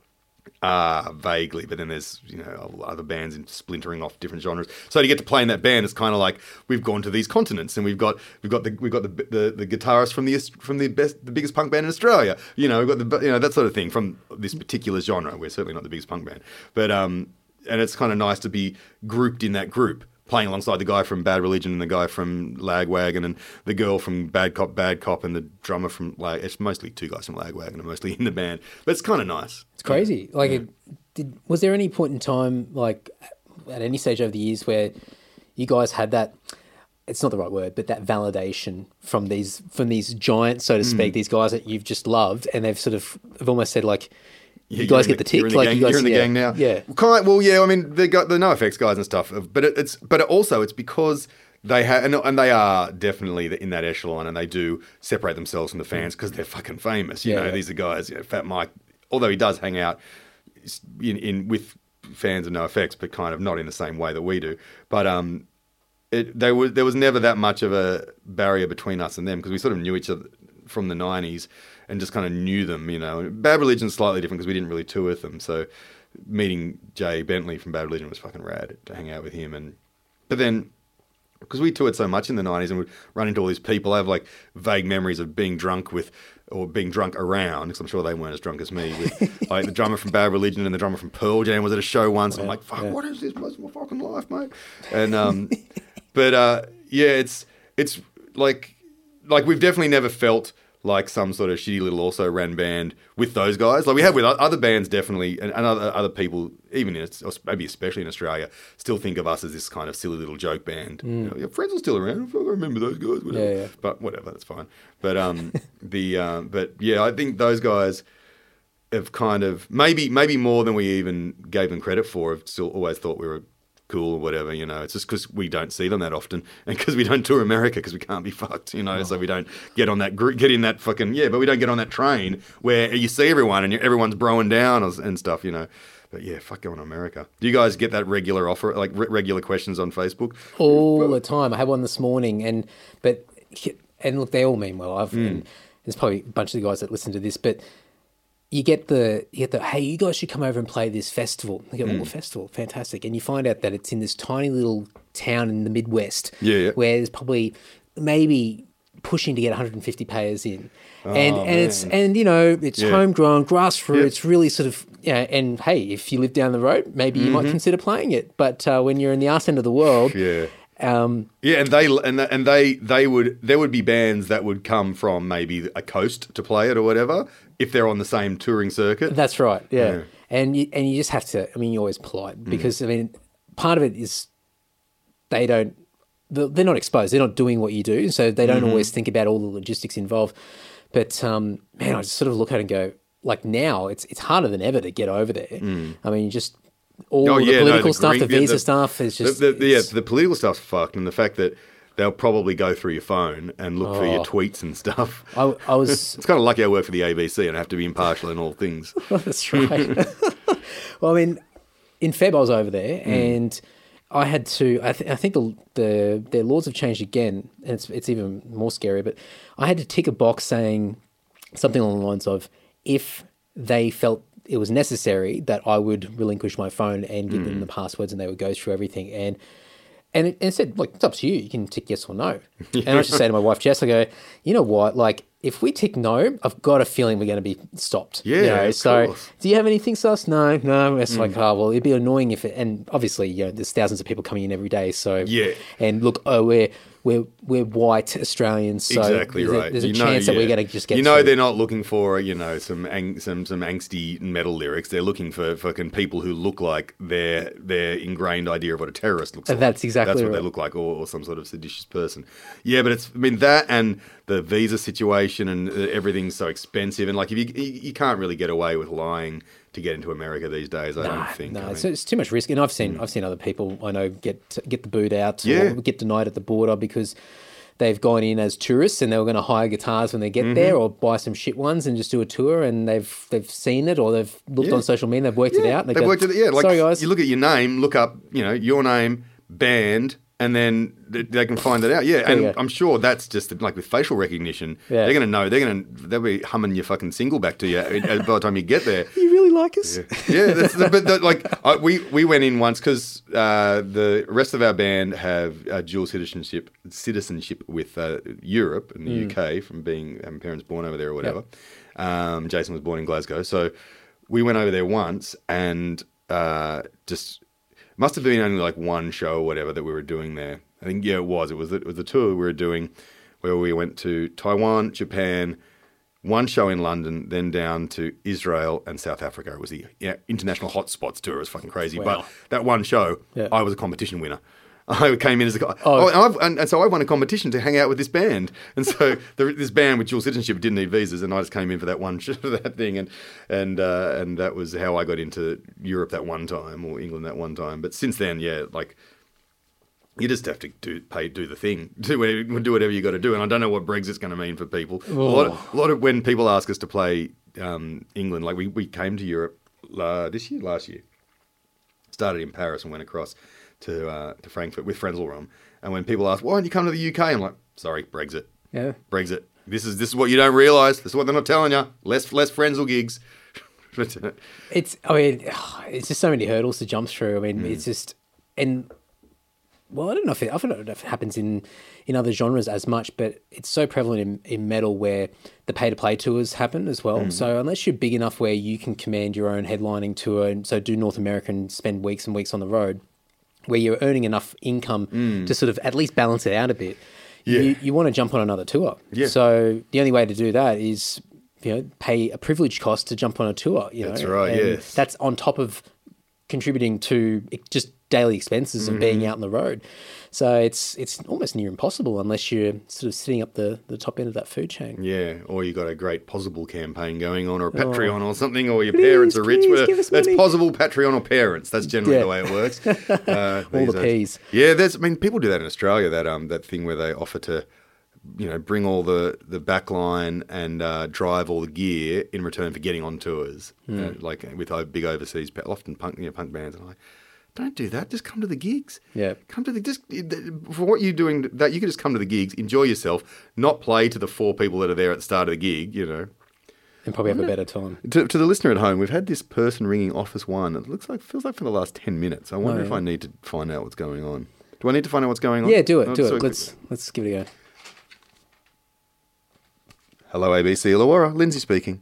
uh, vaguely, but then there's, you know, other bands in splintering off different genres. So to get to play in that band, it's kind of like we've gone to these continents, and we've got we've got the we've got the the, the guitarist from the from the best the biggest punk band in Australia. You know, we've got the you know that sort of thing from this particular genre. We're certainly not the biggest punk band, but um, and it's kind of nice to be grouped in that group, playing alongside the guy from Bad Religion and the guy from Lagwagon and the girl from Bad Cop, Bad Cop and the drummer from Lag. It's mostly two guys from Lagwagon are mostly in the band, but it's kind of nice. It's crazy. Like, it, did was there any point in time, like at any stage over the years, where you guys had that? It's not the right word, but that validation from these from these giants, so to speak, these guys that you've just loved, and they've sort of have almost said like, Yeah, you guys you're get in the tick, you're in the like gang, you guys, you're in the yeah, gang now. Yeah, Well, kind well, yeah. I mean, they got the NoFX guys and stuff, but it, it's but it also it's because they have and, and they are definitely in that echelon, and they do separate themselves from the fans because they're fucking famous. You Yeah, know, yeah. these are guys. You know, Fat Mike, although he does hang out in, in with fans of NoFX, but kind of not in the same way that we do. But um, it they were there was never that much of a barrier between us and them because we sort of knew each other from the nineties. And just kind of knew them, you know. Bad Religion's slightly different because we didn't really tour with them. So meeting Jay Bentley from Bad Religion was fucking rad to hang out with him. And but then, because we toured so much in the nineties and we'd run into all these people, I have like vague memories of being drunk with, or being drunk around, because I'm sure they weren't as drunk as me, with like the drummer from Bad Religion and the drummer from Pearl Jam was at a show once. I'm like, fuck, yeah. what is this? What's my fucking life, mate? And, um, but uh, yeah, it's, it's like, like we've definitely never felt like some sort of shitty little also ran band with those guys. Like we have with other bands, definitely, and, and other, other people, even in, maybe especially in Australia, still think of us as this kind of silly little joke band. You know, your friends are still around. I remember those guys. Whatever. Yeah, yeah. But whatever, that's fine. But um, the uh, but yeah, I think those guys have kind of maybe maybe more than we even gave them credit for. Have still always thought we were cool or whatever, you know. It's just because we don't see them that often, and because we don't tour America because we can't be fucked, you know. Oh. So we don't get on that gr- get in that fucking yeah, but we don't get on that train where you see everyone and you, everyone's broing down and stuff, you know. But yeah, fuck going to America. Do you guys get that regular offer, like re- regular questions on Facebook? all the time. I had one this morning, and but and look, they all mean well. I've Mm. and there's probably a bunch of the guys that listen to this, but you get the you get the hey, you guys should come over and play this festival. You go, Mm. oh, festival, fantastic, and you find out that it's in this tiny little town in the Midwest, Yeah, yeah. where there's probably maybe pushing to get one hundred fifty payers in. And Oh, and it's man. and you know it's Yeah. homegrown, grassroots, Yeah. really sort of yeah. And hey, if you live down the road, maybe you might consider playing it. But uh, when you're in the arse end of the world, Mm-hmm. Yeah. um, Yeah, and they and th- and they they would there would be bands that would come from maybe a coast to play it or whatever if they're on the same touring circuit. that's right, yeah. Yeah. And you, and you just have to. I mean, you're always polite because I mean, part of it is they don't. They're not exposed. They're not doing what you do, so they don't always think about all the logistics involved. But um, man, I just sort of look at it and go, like now, it's it's harder than ever to get over there. I mean, just all Oh, the yeah, no, political the stuff, green- the yeah, visa the- stuff is just the, the, yeah, it's- the political stuff's fucked, and the fact that they'll probably go through your phone and look for your Oh. tweets and stuff. I, I was It's kind of lucky I work for the A B C and I have to be impartial in all things. that's right. Well, I mean, in Feb I was over there, and I had to. I, th- I think the the their laws have changed again, and it's it's even more scary. But I had to tick a box saying something along the lines of, if they felt it was necessary, that I would relinquish my phone and give them the passwords, and they would go through everything. And and it, and it said, look, it's up to you. You can tick yes or no. And I just say to my wife Jess, I go, you know what, like. If we tick no, I've got a feeling we're going to be stopped. Yeah, you know? of So, course. do you have anything, Sus? No, no. It's like, oh, well, it'd be annoying if it, and obviously, you know, there's thousands of people coming in every day. So, Yeah. And look, oh, we're we're we're white Australians, so Exactly there's right. A, there's a You know, chance that yeah. we're going to just get. You know, through. they're not looking for you know some ang- some some angsty metal lyrics. They're looking for fucking people who look like their their ingrained idea of what a terrorist looks like. That's exactly that's what right. they look like, or, or some sort of seditious person. Yeah, but it's I mean that and the visa situation and uh, everything's so expensive, and like if you you, you can't really get away with lying to get into America these days. I don't think. No, I mean, it's, it's too much risk, and I've seen I've seen other people I know get get the boot out, Yeah. or get denied at the border because they've gone in as tourists and they were going to hire guitars when they get Mm-hmm. there, or buy some shit ones and just do a tour, and they've they've seen it, or they've looked Yeah. on social media, they've worked it out. And they They've go, worked it. Yeah, like sorry guys, you look at your name, look up, you know, your name, band, and then they, they can find it out. Yeah, you and go. I'm sure that's just like with facial recognition. Yeah. They're gonna know. They're gonna they'll be humming your fucking single back to you by the time you get there. you really like us? Yeah, that's the, but the, like I, we we went in once because uh, the rest of our band have uh, dual citizenship citizenship with uh, Europe and the U K from being um, parents born over there or whatever. Um, Jason was born in Glasgow, so we went over there once and uh, just must have been only like one show or whatever that we were doing there. I think yeah, it was. It was it was the tour we were doing where we went to Taiwan, Japan. One show in London, then down to Israel and South Africa. It was the yeah, international hotspots tour. It was fucking crazy. Wow. But that one show, Yeah. I was a competition winner. I came in as a guy. Oh. Oh, and, I've, and, and so I won a competition to hang out with this band. And so the, this band with dual citizenship didn't need visas, and I just came in for that one sh- for that thing, and and uh, and that was how I got into Europe that one time, or England that one time. But since then, yeah, like. You just have to do pay do the thing, do whatever, do whatever you got to do, and I don't know what Brexit's going to mean for people. A lot, of, a lot of when people ask us to play um, England, like we, we came to Europe uh, this year, last year, started in Paris and went across to uh, to Frankfurt with Frenzelrom, and when people ask why don't you come to the U K, I'm like, sorry, Brexit, Yeah. Brexit. This is this is what you don't realise. This is what they're not telling you. Less less Frenzel gigs. It's, I mean, it's just so many hurdles to jump through. I mean, Mm. it's just, and well, I don't know if it, I don't know if it happens in, in other genres as much, but it's so prevalent in, in metal where the pay-to-play tours happen as well. Mm. So unless you're big enough where you can command your own headlining tour, and so do North America and spend weeks and weeks on the road, where you're earning enough income to sort of at least balance it out a bit, Mm. Yeah. you, you want to jump on another tour. Yeah. So the only way to do that is, you know, pay a privilege cost to jump on a tour. You That's know? right, And yes. that's on top of contributing to just daily expenses of Mm-hmm. being out on the road. So it's it's almost near impossible unless you're sort of sitting up the, the top end of that food chain. Yeah, or you got a great Possible campaign going on, or a Patreon Oh. or something, or your Please, parents are rich. please, Whatever. give us That's money. Possible, Patreon, or parents. That's generally Yeah. the way it works. Uh, All these the days. Ps. Yeah, there's. I mean, people do that in Australia. That um, that thing where they offer to, you know, bring all the the backline and uh, drive all the gear in return for getting on tours, Hmm. uh, like with uh, big overseas, often punk, you know, punk bands. And I'm like, don't do that. Just come to the gigs. Yeah. Come to the just for what you're doing. That you can just come to the gigs, enjoy yourself, not play to the four people that are there at the start of the gig. You know. And probably have a better time. To, to the listener at home, we've had this person ringing Office One. It looks like feels like for the last ten minutes. I wonder Oh, if yeah. I need to find out what's going on. Do I need to find out what's going on? Yeah, do it, Oh, do so it. quick. Let's let's give it a go. Hello, A B C Illawarra. Lindsay speaking.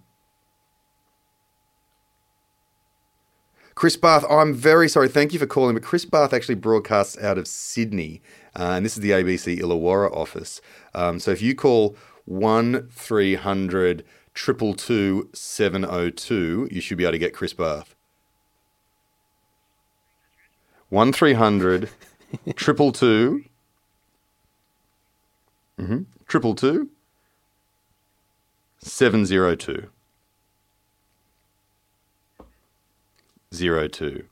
Chris Bath, I'm very sorry. Thank you for calling, but Chris Bath actually broadcasts out of Sydney, uh, and this is the A B C Illawarra office. Um, so if you call one three hundred two two two seven oh two, you should be able to get Chris Bath. one three hundred two two two mm-hmm, triple two seven zero two. Zero two.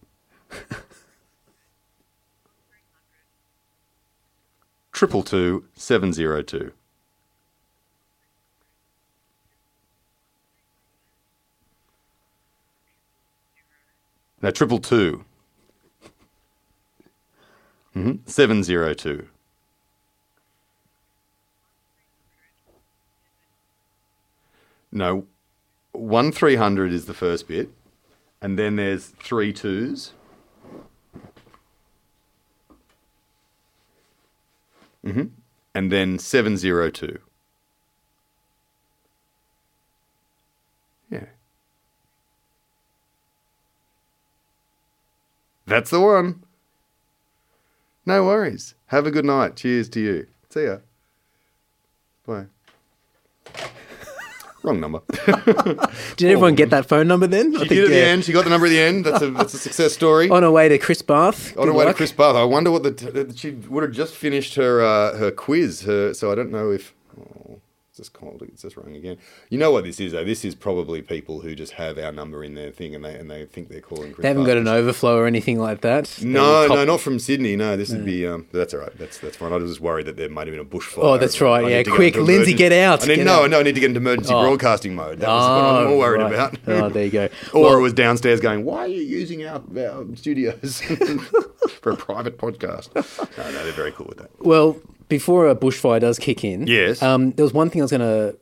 Triple two seven zero two. No, triple two. Mm-hmm. Seven zero two. No, one three hundred is the first bit. And then there's three twos. Mm-hmm. And then seven zero two. Yeah. That's the one. No worries. Have a good night. Cheers to you. See ya. Bye. Wrong number. Did everyone get that phone number then? She did at the end. She got the number at the end. That's a that's a success story. On her way to Chris Bath. On her Good way to luck. Chris Bath. I wonder what the t- she would have just finished her uh, her quiz. Her so I don't know if. Oh, It's just called. It's just rung again. You know what this is, though? This is probably people who just have our number in their thing, and they and they think they're calling. Chris They haven't got an Partridge. overflow or anything like that. No, Top- no, not from Sydney. No, this would be. Um, but that's all right. That's that's fine. I was just worried that there might have been a bushfire. Oh, that's I right. need Yeah, to go quick, into Lindsay, emergen- get out. I need, Get no, out. no, I need to get into emergency Oh. broadcasting mode. That was what I'm more worried right. about. Oh, there you go. Or Well- it was downstairs going, "Why are you using our, our studios for a private podcast?" No, no, they're very cool with that. Well, before a bushfire does kick in, Yes. um, there was one thing I was going to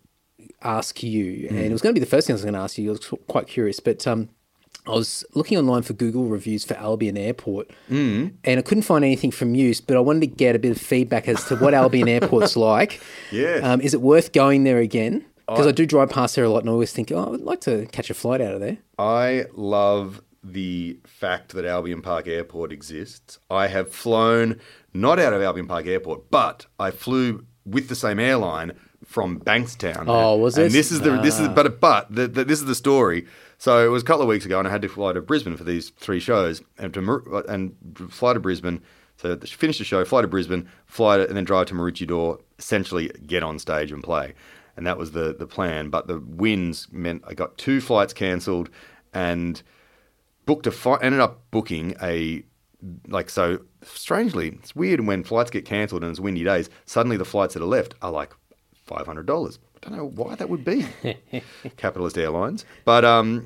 ask you, and it was going to be the first thing I was going to ask you. I was quite curious, but um, I was looking online for Google reviews for Albion Airport, mm. and I couldn't find anything from you, but I wanted to get a bit of feedback as to what Albion Airport's like. Yes. Um, is it worth going there again? Because I, I do drive past there a lot, and I always think, oh, I'd like to catch a flight out of there. I love the fact that Albion Park Airport exists. I have flown not out of Albion Park Airport, but I flew with the same airline from Bankstown. Oh, was it? And this is the this is Ah. but but the, the, this is the story. So it was a couple of weeks ago, and I had to fly to Brisbane for these three shows, and to Mar- and fly to Brisbane. So finish the show, fly to Brisbane, fly to, and then drive to Maroochydore. Essentially, get on stage and play. And that was the the plan. But the winds meant I got two flights cancelled, and booked a fi- ended up booking a like so. Strangely, it's weird when flights get cancelled and it's windy days. Suddenly, the flights that are left are like five hundred dollars. I don't know why that would be. Capitalist Airlines, but um,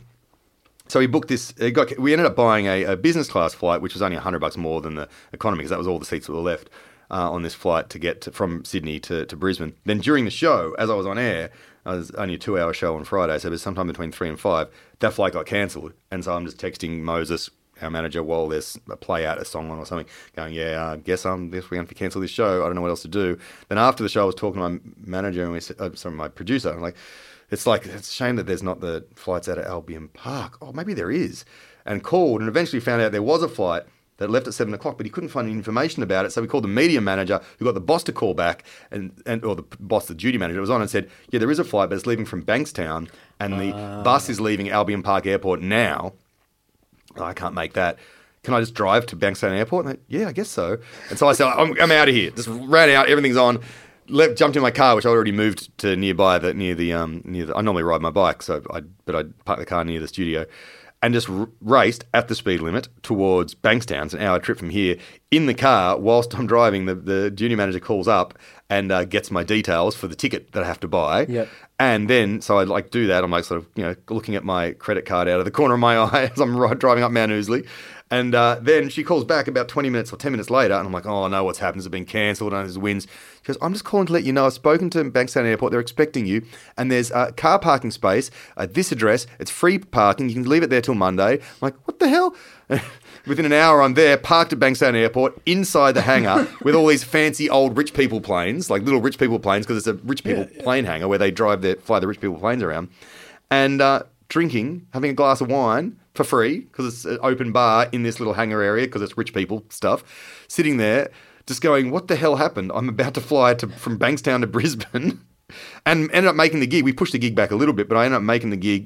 so we booked this. It got, we ended up buying a, a business class flight, which was only a hundred bucks more than the economy, because that was all the seats that were left uh, on this flight to get to, from Sydney to, to Brisbane. Then during the show, as I was on air, I was only a two-hour show on Friday, so it was sometime between three and five. That flight got cancelled, and so I'm just texting Moses, our manager, while there's a play out, a song on or something, going, yeah, I guess I'm this, we're going to have to cancel this show. I don't know what else to do. Then after the show, I was talking to my manager, and we said, uh, sorry, my producer, I'm like, it's like, it's a shame that there's not the flights out of Albion Park. Oh, maybe there is. And called, and eventually found out there was a flight that left at seven o'clock, but he couldn't find any information about it. So we called the media manager, who got the boss to call back, and, and or the boss, the duty manager, was on and said, yeah, there is a flight, but it's leaving from Bankstown, and the Uh. bus is leaving Albion Park Airport now. Oh, I can't make that. Can I just drive to Bankstown Airport? And they, yeah, I guess so. And so I said, I'm, I'm out of here. Just ran out. Everything's on. Left, jumped in my car, which I already moved to nearby. The near the um near the. I normally ride my bike, so I but I parked the car near the studio, and just r- raced at the speed limit towards Bankstown. It's an hour trip from here. In the car, whilst I'm driving, the, the duty manager calls up and uh, gets my details for the ticket that I have to buy. Yep. And then, so I like do that. I'm like sort of, you know, looking at my credit card out of the corner of my eye as I'm ri- driving up Mount Ousley. And uh, then she calls back about twenty minutes or ten minutes later, and I'm like, oh no, what's happened? Has it been cancelled? And there's winds. She goes, I'm just calling to let you know I've spoken to Bankstown Airport. They're expecting you, and there's a car parking space at this address. It's free parking. You can leave it there till Monday. I'm like, what the hell? Within an hour, I'm there, parked at Bankstown Airport, inside the hangar with all these fancy old rich people planes, like little rich people planes, because it's a rich people Yeah, yeah. plane hangar where they drive their fly the rich people planes around, and uh, drinking, having a glass of wine for free because it's an open bar in this little hangar area because it's rich people stuff. Sitting there, just going, what the hell happened? I'm about to fly to from Bankstown to Brisbane, and ended up making the gig. We pushed the gig back a little bit, but I ended up making the gig.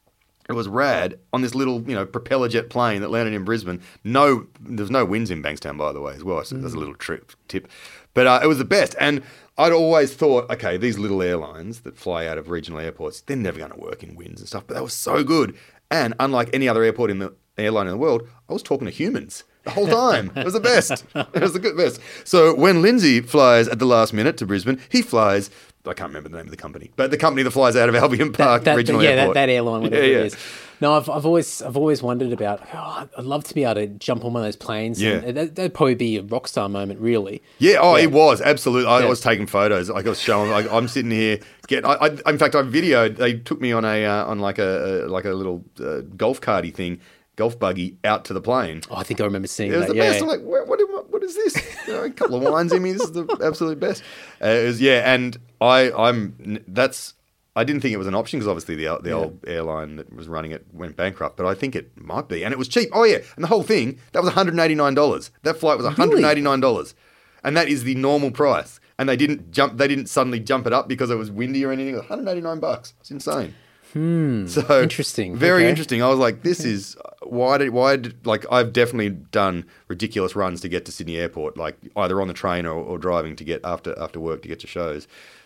It was rad on this little, you know, propeller jet plane that landed in Brisbane. No, there's no winds in Bankstown, by the way, as well. So there's a little trip tip, but uh, it was the best. And I'd always thought, okay, these little airlines that fly out of regional airports, they're never going to work in winds and stuff. But that was so good. And unlike any other airport in the airline in the world, I was talking to humans the whole time. It was the best. It was the good best. So when Lindsay flies at the last minute to Brisbane, he flies. I can't remember the name of the company, but the company that flies out of Albion Park that, Regional yeah, Airport. that, that airline, whatever Yeah, yeah. it is. No, I've I've always I've always wondered about. Oh, I'd love to be able to jump on one of those planes. Yeah. and that, that'd probably be a rock star moment, really. Yeah, oh, Yeah. it was absolutely. I Yeah. was taking photos. Like I was showing. Like I'm sitting here. Get. I, I. In fact, I videoed. They took me on a uh, on like a, a like a little uh, golf carty thing, golf buggy out to the plane. Oh, I think I remember seeing It was that. the yeah. best. I'm like, what, what, am I- what is this? You know, a couple of wines in me. This is the absolute best. Uh, it was, yeah, and I, I'm. That's. I didn't think it was an option because obviously the the Yeah. old airline that was running it went bankrupt. But I think it might be, and it was cheap. Oh yeah, and the whole thing that was one hundred eighty-nine dollars. That flight was one hundred eighty-nine dollars, and that is the normal price. And they didn't jump. They didn't suddenly jump it up because it was windy or anything. It was one hundred eighty-nine bucks. It's insane. Hmm. So Interesting. very Okay. interesting. I was like, this is why did why did like I've definitely done ridiculous runs to get to Sydney Airport, like either on the train or, or driving to get after after work to get to shows.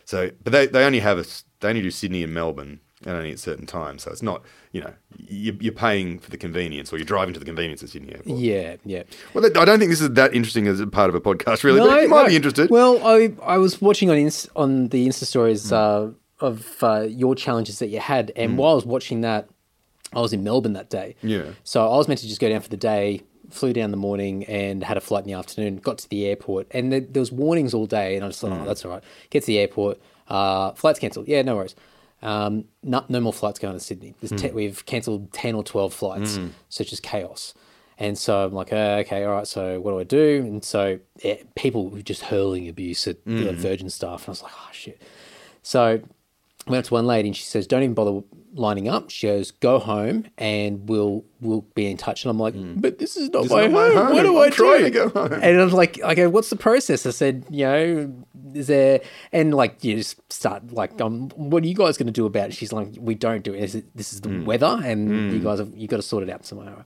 So, but they, they only have a, they only do Sydney and Melbourne, and only at certain times. So it's not, you know, you, you're paying for the convenience, or you're driving to the convenience at Sydney Airport. Yeah, yeah. Well, I don't think this is that interesting as a part of a podcast, really. No, but you might no. be interested. Well, I I was watching on Inst- on the Insta stories uh, of uh, your challenges that you had, and while I was watching that, I was in Melbourne that day. Yeah. So I was meant to just go down for the day, flew down in the morning, and had a flight in the afternoon. Got to the airport, and there, there was warnings all day, and I just thought, oh, that's all right. Get to the airport, uh, flight's cancelled. Yeah, no worries. Um, no, no more flights going to Sydney. There's te- we've cancelled ten or twelve flights, so it's just chaos. And so I'm like, uh, okay, all right, so what do I do? And so yeah, people were just hurling abuse at the Virgin staff. And I was like, oh, shit. So I went up to one lady and she says, don't even bother lining up. She goes, go home and we'll we'll be in touch. And I'm like, but this is not, This my, is not home. my home. What do I'm I trying do? to go home. And I was like, okay, what's the process? I said, you know, is there, and like, you just start like, um, what are you guys going to do about it? She's like, we don't do it. This is, this is the weather and you guys have, you got to sort it out somehow.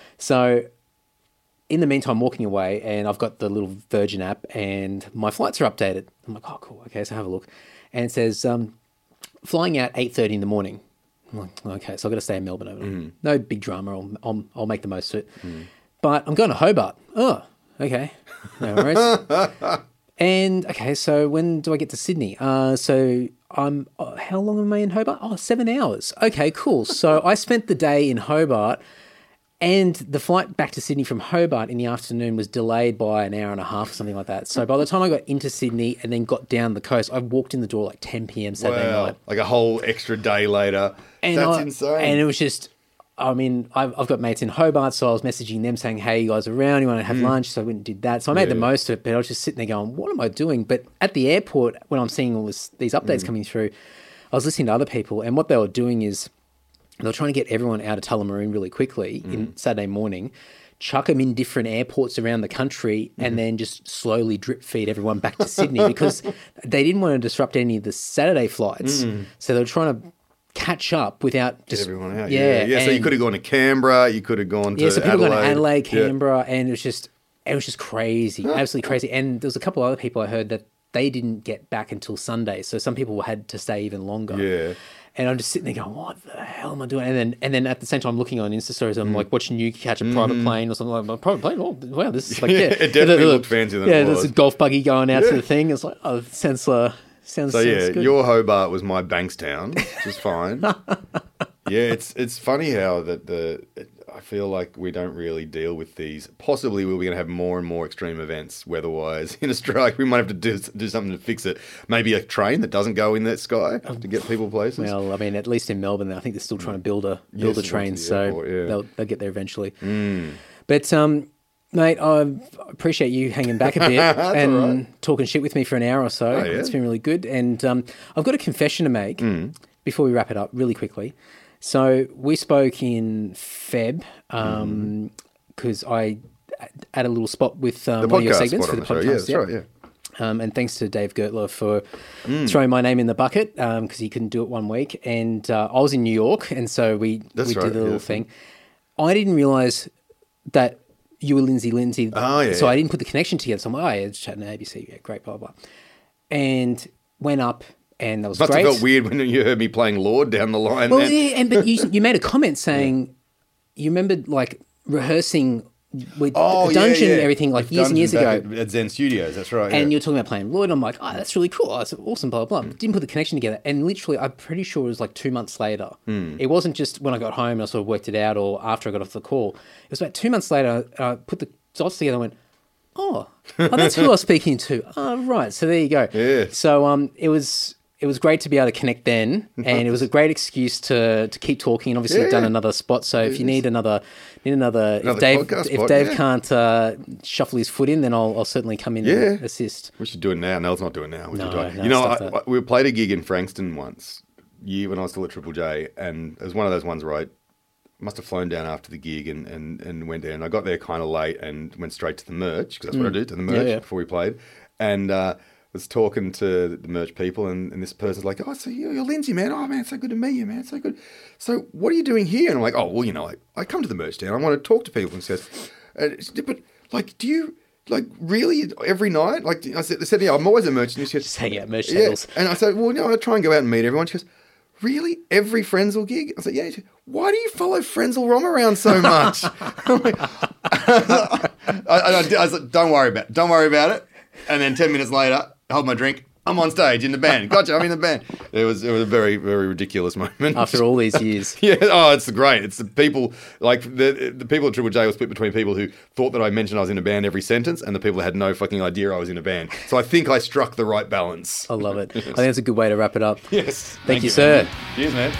So in the meantime, walking away, and I've got the little Virgin app and my flights are updated. I'm like, oh, cool. Okay, so have a look. And it says, um, flying out eight thirty in the morning. I'm like, okay, so I've got to stay in Melbourne overnight. Mm. No big drama. I'll, I'll, I'll make the most of it. Mm. But I'm going to Hobart. Oh, okay. No worries. And, okay, so when do I get to Sydney? Uh, so I'm, uh, how long am I in Hobart? Oh, seven hours. Okay, cool. So I spent the day in Hobart, and the flight back to Sydney from Hobart in the afternoon was delayed by an hour and a half or something like that. So by the time I got into Sydney and then got down the coast, I walked in the door like ten p.m. Saturday Wow. night. Like a whole extra day later. And That's I- insane. And it was just, I mean, I've, I've got mates in Hobart, so I was messaging them saying, hey, you guys are around, you want to have lunch? So I went and did that. So I made the Yeah. most of it, but I was just sitting there going, what am I doing? But at the airport, when I'm seeing all this, these updates coming through, I was listening to other people, and what they were doing is they were trying to get everyone out of Tullamarine really quickly in Saturday morning, chuck them in different airports around the country, and then just slowly drip feed everyone back to Sydney because they didn't want to disrupt any of the Saturday flights. So they were trying to catch up without Get just everyone out. Yeah, Yeah. yeah. So you and- could have gone to Canberra. You could have gone to yeah, so people Adelaide. going to Adelaide, Yeah. Canberra, and it was just it was just crazy, absolutely crazy. And there was a couple of other people I heard that they didn't get back until Sunday, so some people had to stay even longer. Yeah. And I'm just sitting there going, what the hell am I doing? And then and then at the same time looking on Insta stories, Mm. I'm like watching you catch a private Mm-hmm. plane or something like a private plane. Oh, wow, this is like, Yeah, yeah. it definitely looked fancier than yeah, it there's was. a golf buggy going out Yeah. to the thing. It's like, oh, it sounds, uh, sounds, So sounds yeah, good. your Hobart was my Bankstown, which is fine. Yeah, it's it's funny how that the I feel like we don't really deal with these. Possibly we're going to have more and more extreme events weather-wise in Australia. We might have to do do something to fix it. Maybe a train that doesn't go in that sky to get people places. Well, I mean, at least in Melbourne, I think they're still trying to build a Yes, build a to train, the so airport, yeah. they'll they'll get there eventually. Mm. But um, mate, I appreciate you hanging back a bit and all right. talking shit with me for an hour or so. Oh, yeah. It's been really good. And um, I've got a confession to make Mm. before we wrap it up, really quickly. So we spoke in Feb because Mm. I had a little spot with um, The one of your podcast segments spot for the on podcast. show. Yeah, that's yeah. right. Yeah. Um, and thanks to Dave Gertler for Mm. throwing my name in the bucket because he couldn't do it one week. And uh, I was in New York, and so we, That's we right, did the little yeah. thing. I didn't realise that you were Lindsay Lindsay. Oh, yeah, So yeah. I didn't put the connection together. So I'm like, oh, yeah, it's chatting to A B C. Yeah, great, blah, blah, blah. And went up, and that was Must great. have felt weird when you heard me playing Lord down the line. Well, then. yeah, and but you you made a comment saying you remembered like rehearsing with Oh, the dungeon yeah, yeah. and everything like With years and years Dungeon ago. back At, at Zen Studios, that's right. And yeah. you're talking about playing Lloyd. I'm like, oh, that's really cool. Oh, that's awesome, blah, blah, blah. Didn't put the connection together. And literally, I'm pretty sure it was like two months later. It wasn't just when I got home and I sort of worked it out or after I got off the call. It was about two months later, I put the dots together and went, oh, oh that's who I was speaking to. Oh, right. So there you go. Yeah. So um, it was... It was great to be able to connect then, and it was a great excuse to to keep talking. And obviously, Yeah. I've done another spot, so if you need another, need another, Another if Dave, podcast if spot, Dave yeah. can't uh, shuffle his foot in, then I'll, I'll certainly come in Yeah. and assist. We should do it now. No, let's not do it now. We No, should do it. no, you know, stop I, that. I- we played a gig in Frankston once, year when I was still at Triple J, and it was one of those ones where I must have flown down after the gig and, and, and went down. I got there kind of late and went straight to the merch, because that's what I do, to the merch Mm. yeah. before we played. And uh, was talking to the merch people, and, and this person's like, oh, so you're, you're Lindsay, man. Oh, man, it's so good to meet you, man. It's so good. So what are you doing here? And I'm like, oh, well, you know, I, I come to the merch stand. I want to talk to people. And she says, uh, but, like, do you... like, really? Every night? Like, I said, they said, yeah, I'm always at merch. And she goes, Just hang out merch yeah. tables. And I said, well, you know, I try and go out and meet everyone. She goes, really? Every Frenzal gig? I said, yeah. She goes, why do you follow Frenzal Rom around so much? I'm like, I, I, I was like, don't worry about it. Don't worry about it. And then ten minutes later, I hold my drink. I'm on stage in the band. Gotcha, I'm in the band. It was it was a very, very ridiculous moment. After all these years. Yeah, oh, it's great. It's the people, like, the the people at Triple J were split between people who thought that I mentioned I was in a band every sentence and the people that had no fucking idea I was in a band. So I think I struck the right balance. I love it. I think that's a good way to wrap it up. Yes. Thank, Thank you, you, sir. man. Cheers, man.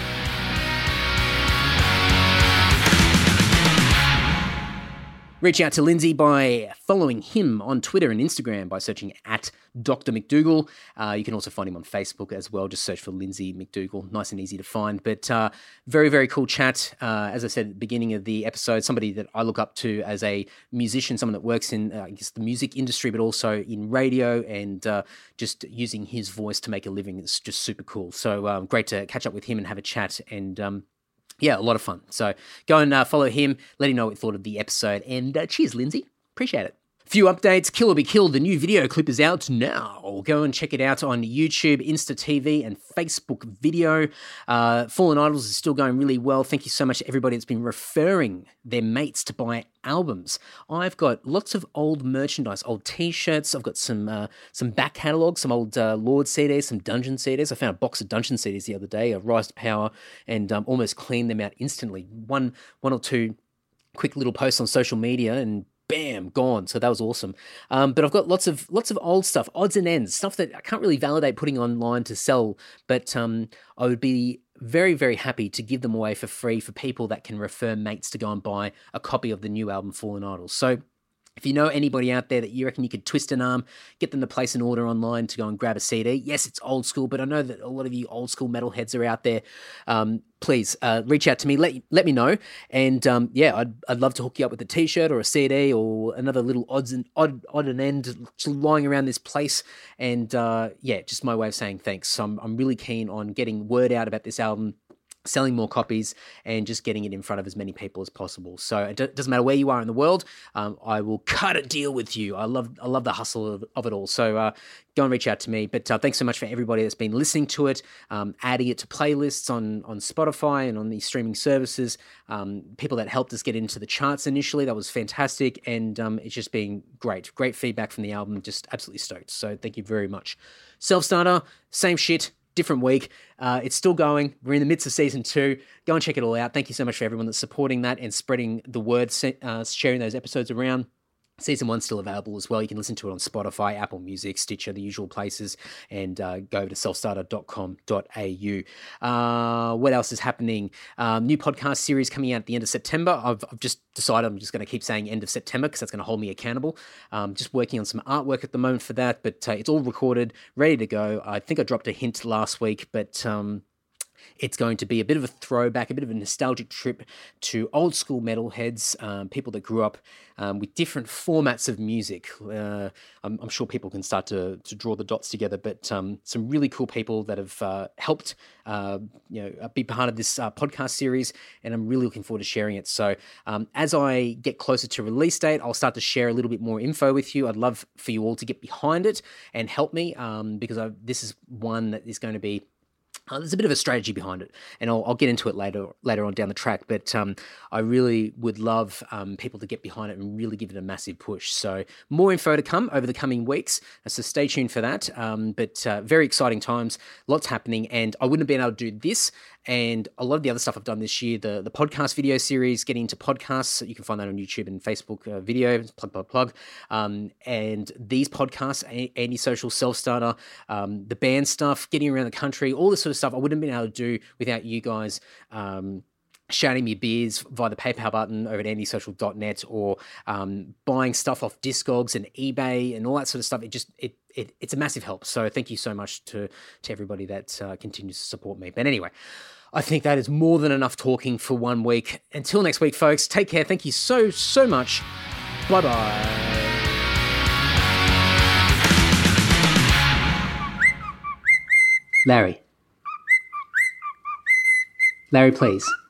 Reach out to Lindsay by following him on Twitter and Instagram by searching at Doctor McDougall. Uh, you can also find him on Facebook as well. Just search for Lindsay McDougall. Nice and easy to find. But uh, very, very cool chat. Uh, as I said at the beginning of the episode, somebody that I look up to as a musician, someone that works in, uh, I guess, the music industry, but also in radio, and uh, just using his voice to make a living. It's just super cool. So um, great to catch up with him and have a chat. And um, yeah, a lot of fun. So go and uh, follow him. Let him know what you thought of the episode. And uh, cheers, Lindsay. Appreciate it. Few updates. Kill or Be Killed. The new video clip is out now. Go and check it out on YouTube, Insta T V, and Facebook video. Uh, Fallen Idols is still going really well. Thank you so much to everybody that's been referring their mates to buy albums. I've got lots of old merchandise, old T-shirts. I've got some uh, some back catalogs, some old uh, Lord C Ds, some Dungeon C Ds. I found a box of Dungeon C Ds the other day, a Rise to Power, and um, almost cleaned them out instantly. One, one or two quick little posts on social media, and bam, gone. So that was awesome. Um, but I've got lots of lots of old stuff, odds and ends, stuff that I can't really validate putting online to sell, but um, I would be very, very happy to give them away for free for people that can refer mates to go and buy a copy of the new album Fallen Idols. So if you know anybody out there that you reckon you could twist an arm, get them to place an order online to go and grab a C D. Yes, it's old school, but I know that a lot of you old school metalheads are out there. Um, please uh, reach out to me. Let let me know, and um, yeah, I'd I'd love to hook you up with a T-shirt or a C D or another little odds and odd odd and end lying around this place. And uh, yeah, just my way of saying thanks. So I'm I'm really keen on getting word out about this album, selling more copies, and just getting it in front of as many people as possible. So it d- doesn't matter where you are in the world, um, I will cut a deal with you. I love I love the hustle of, of it all. So uh, go and reach out to me. But uh, thanks so much for everybody that's been listening to it, um, adding it to playlists on, on Spotify and on these streaming services, um, people that helped us get into the charts initially. That was fantastic, and um, it's just been great. Great feedback from the album. Just absolutely stoked. So thank you very much. Self-Starter, same shit. Different week. Uh, it's still going. We're in the midst of season two. Go and check it all out. Thank you so much for everyone that's supporting that and spreading the word, uh, sharing those episodes around. Season one's still available as well. You can listen to it on Spotify, Apple Music, Stitcher, the usual places, and uh, go over to self starter dot com dot a u. Uh, what else is happening? Um, new podcast series coming out at the end of September. I've, I've just decided I'm just going to keep saying end of September because that's going to hold me accountable. Um, just working on some artwork at the moment for that, but uh, it's all recorded, ready to go. I think I dropped a hint last week, but Um, it's going to be a bit of a throwback, a bit of a nostalgic trip to old school metalheads, um, people that grew up um, with different formats of music. Uh, I'm, I'm sure people can start to, to draw the dots together, but um, some really cool people that have uh, helped uh, you know, be part of this uh, podcast series, and I'm really looking forward to sharing it. So um, as I get closer to release date, I'll start to share a little bit more info with you. I'd love for you all to get behind it and help me um, because I, this is one that is going to be Uh, there's a bit of a strategy behind it, and I'll, I'll get into it later later on down the track, but um, I really would love um, people to get behind it and really give it a massive push. So more info to come over the coming weeks, so stay tuned for that. Um, but uh, very exciting times, lots happening, and I wouldn't have been able to do this and a lot of the other stuff I've done this year, the, the podcast video series, getting into podcasts. You can find that on YouTube and Facebook uh, video, plug, plug, plug. Um, and these podcasts, Anti-Social, Self-Starter, um, the band stuff, getting around the country, all this sort of stuff I wouldn't have been able to do without you guys um, shouting me beers via the PayPal button over at anti social dot net or um, buying stuff off Discogs and eBay and all that sort of stuff. It just, it, it it's a massive help. So thank you so much to, to everybody that uh, continues to support me. But anyway, I think that is more than enough talking for one week. Until next week, folks, take care. Thank you so, so much. Bye-bye. Larry. Larry, please.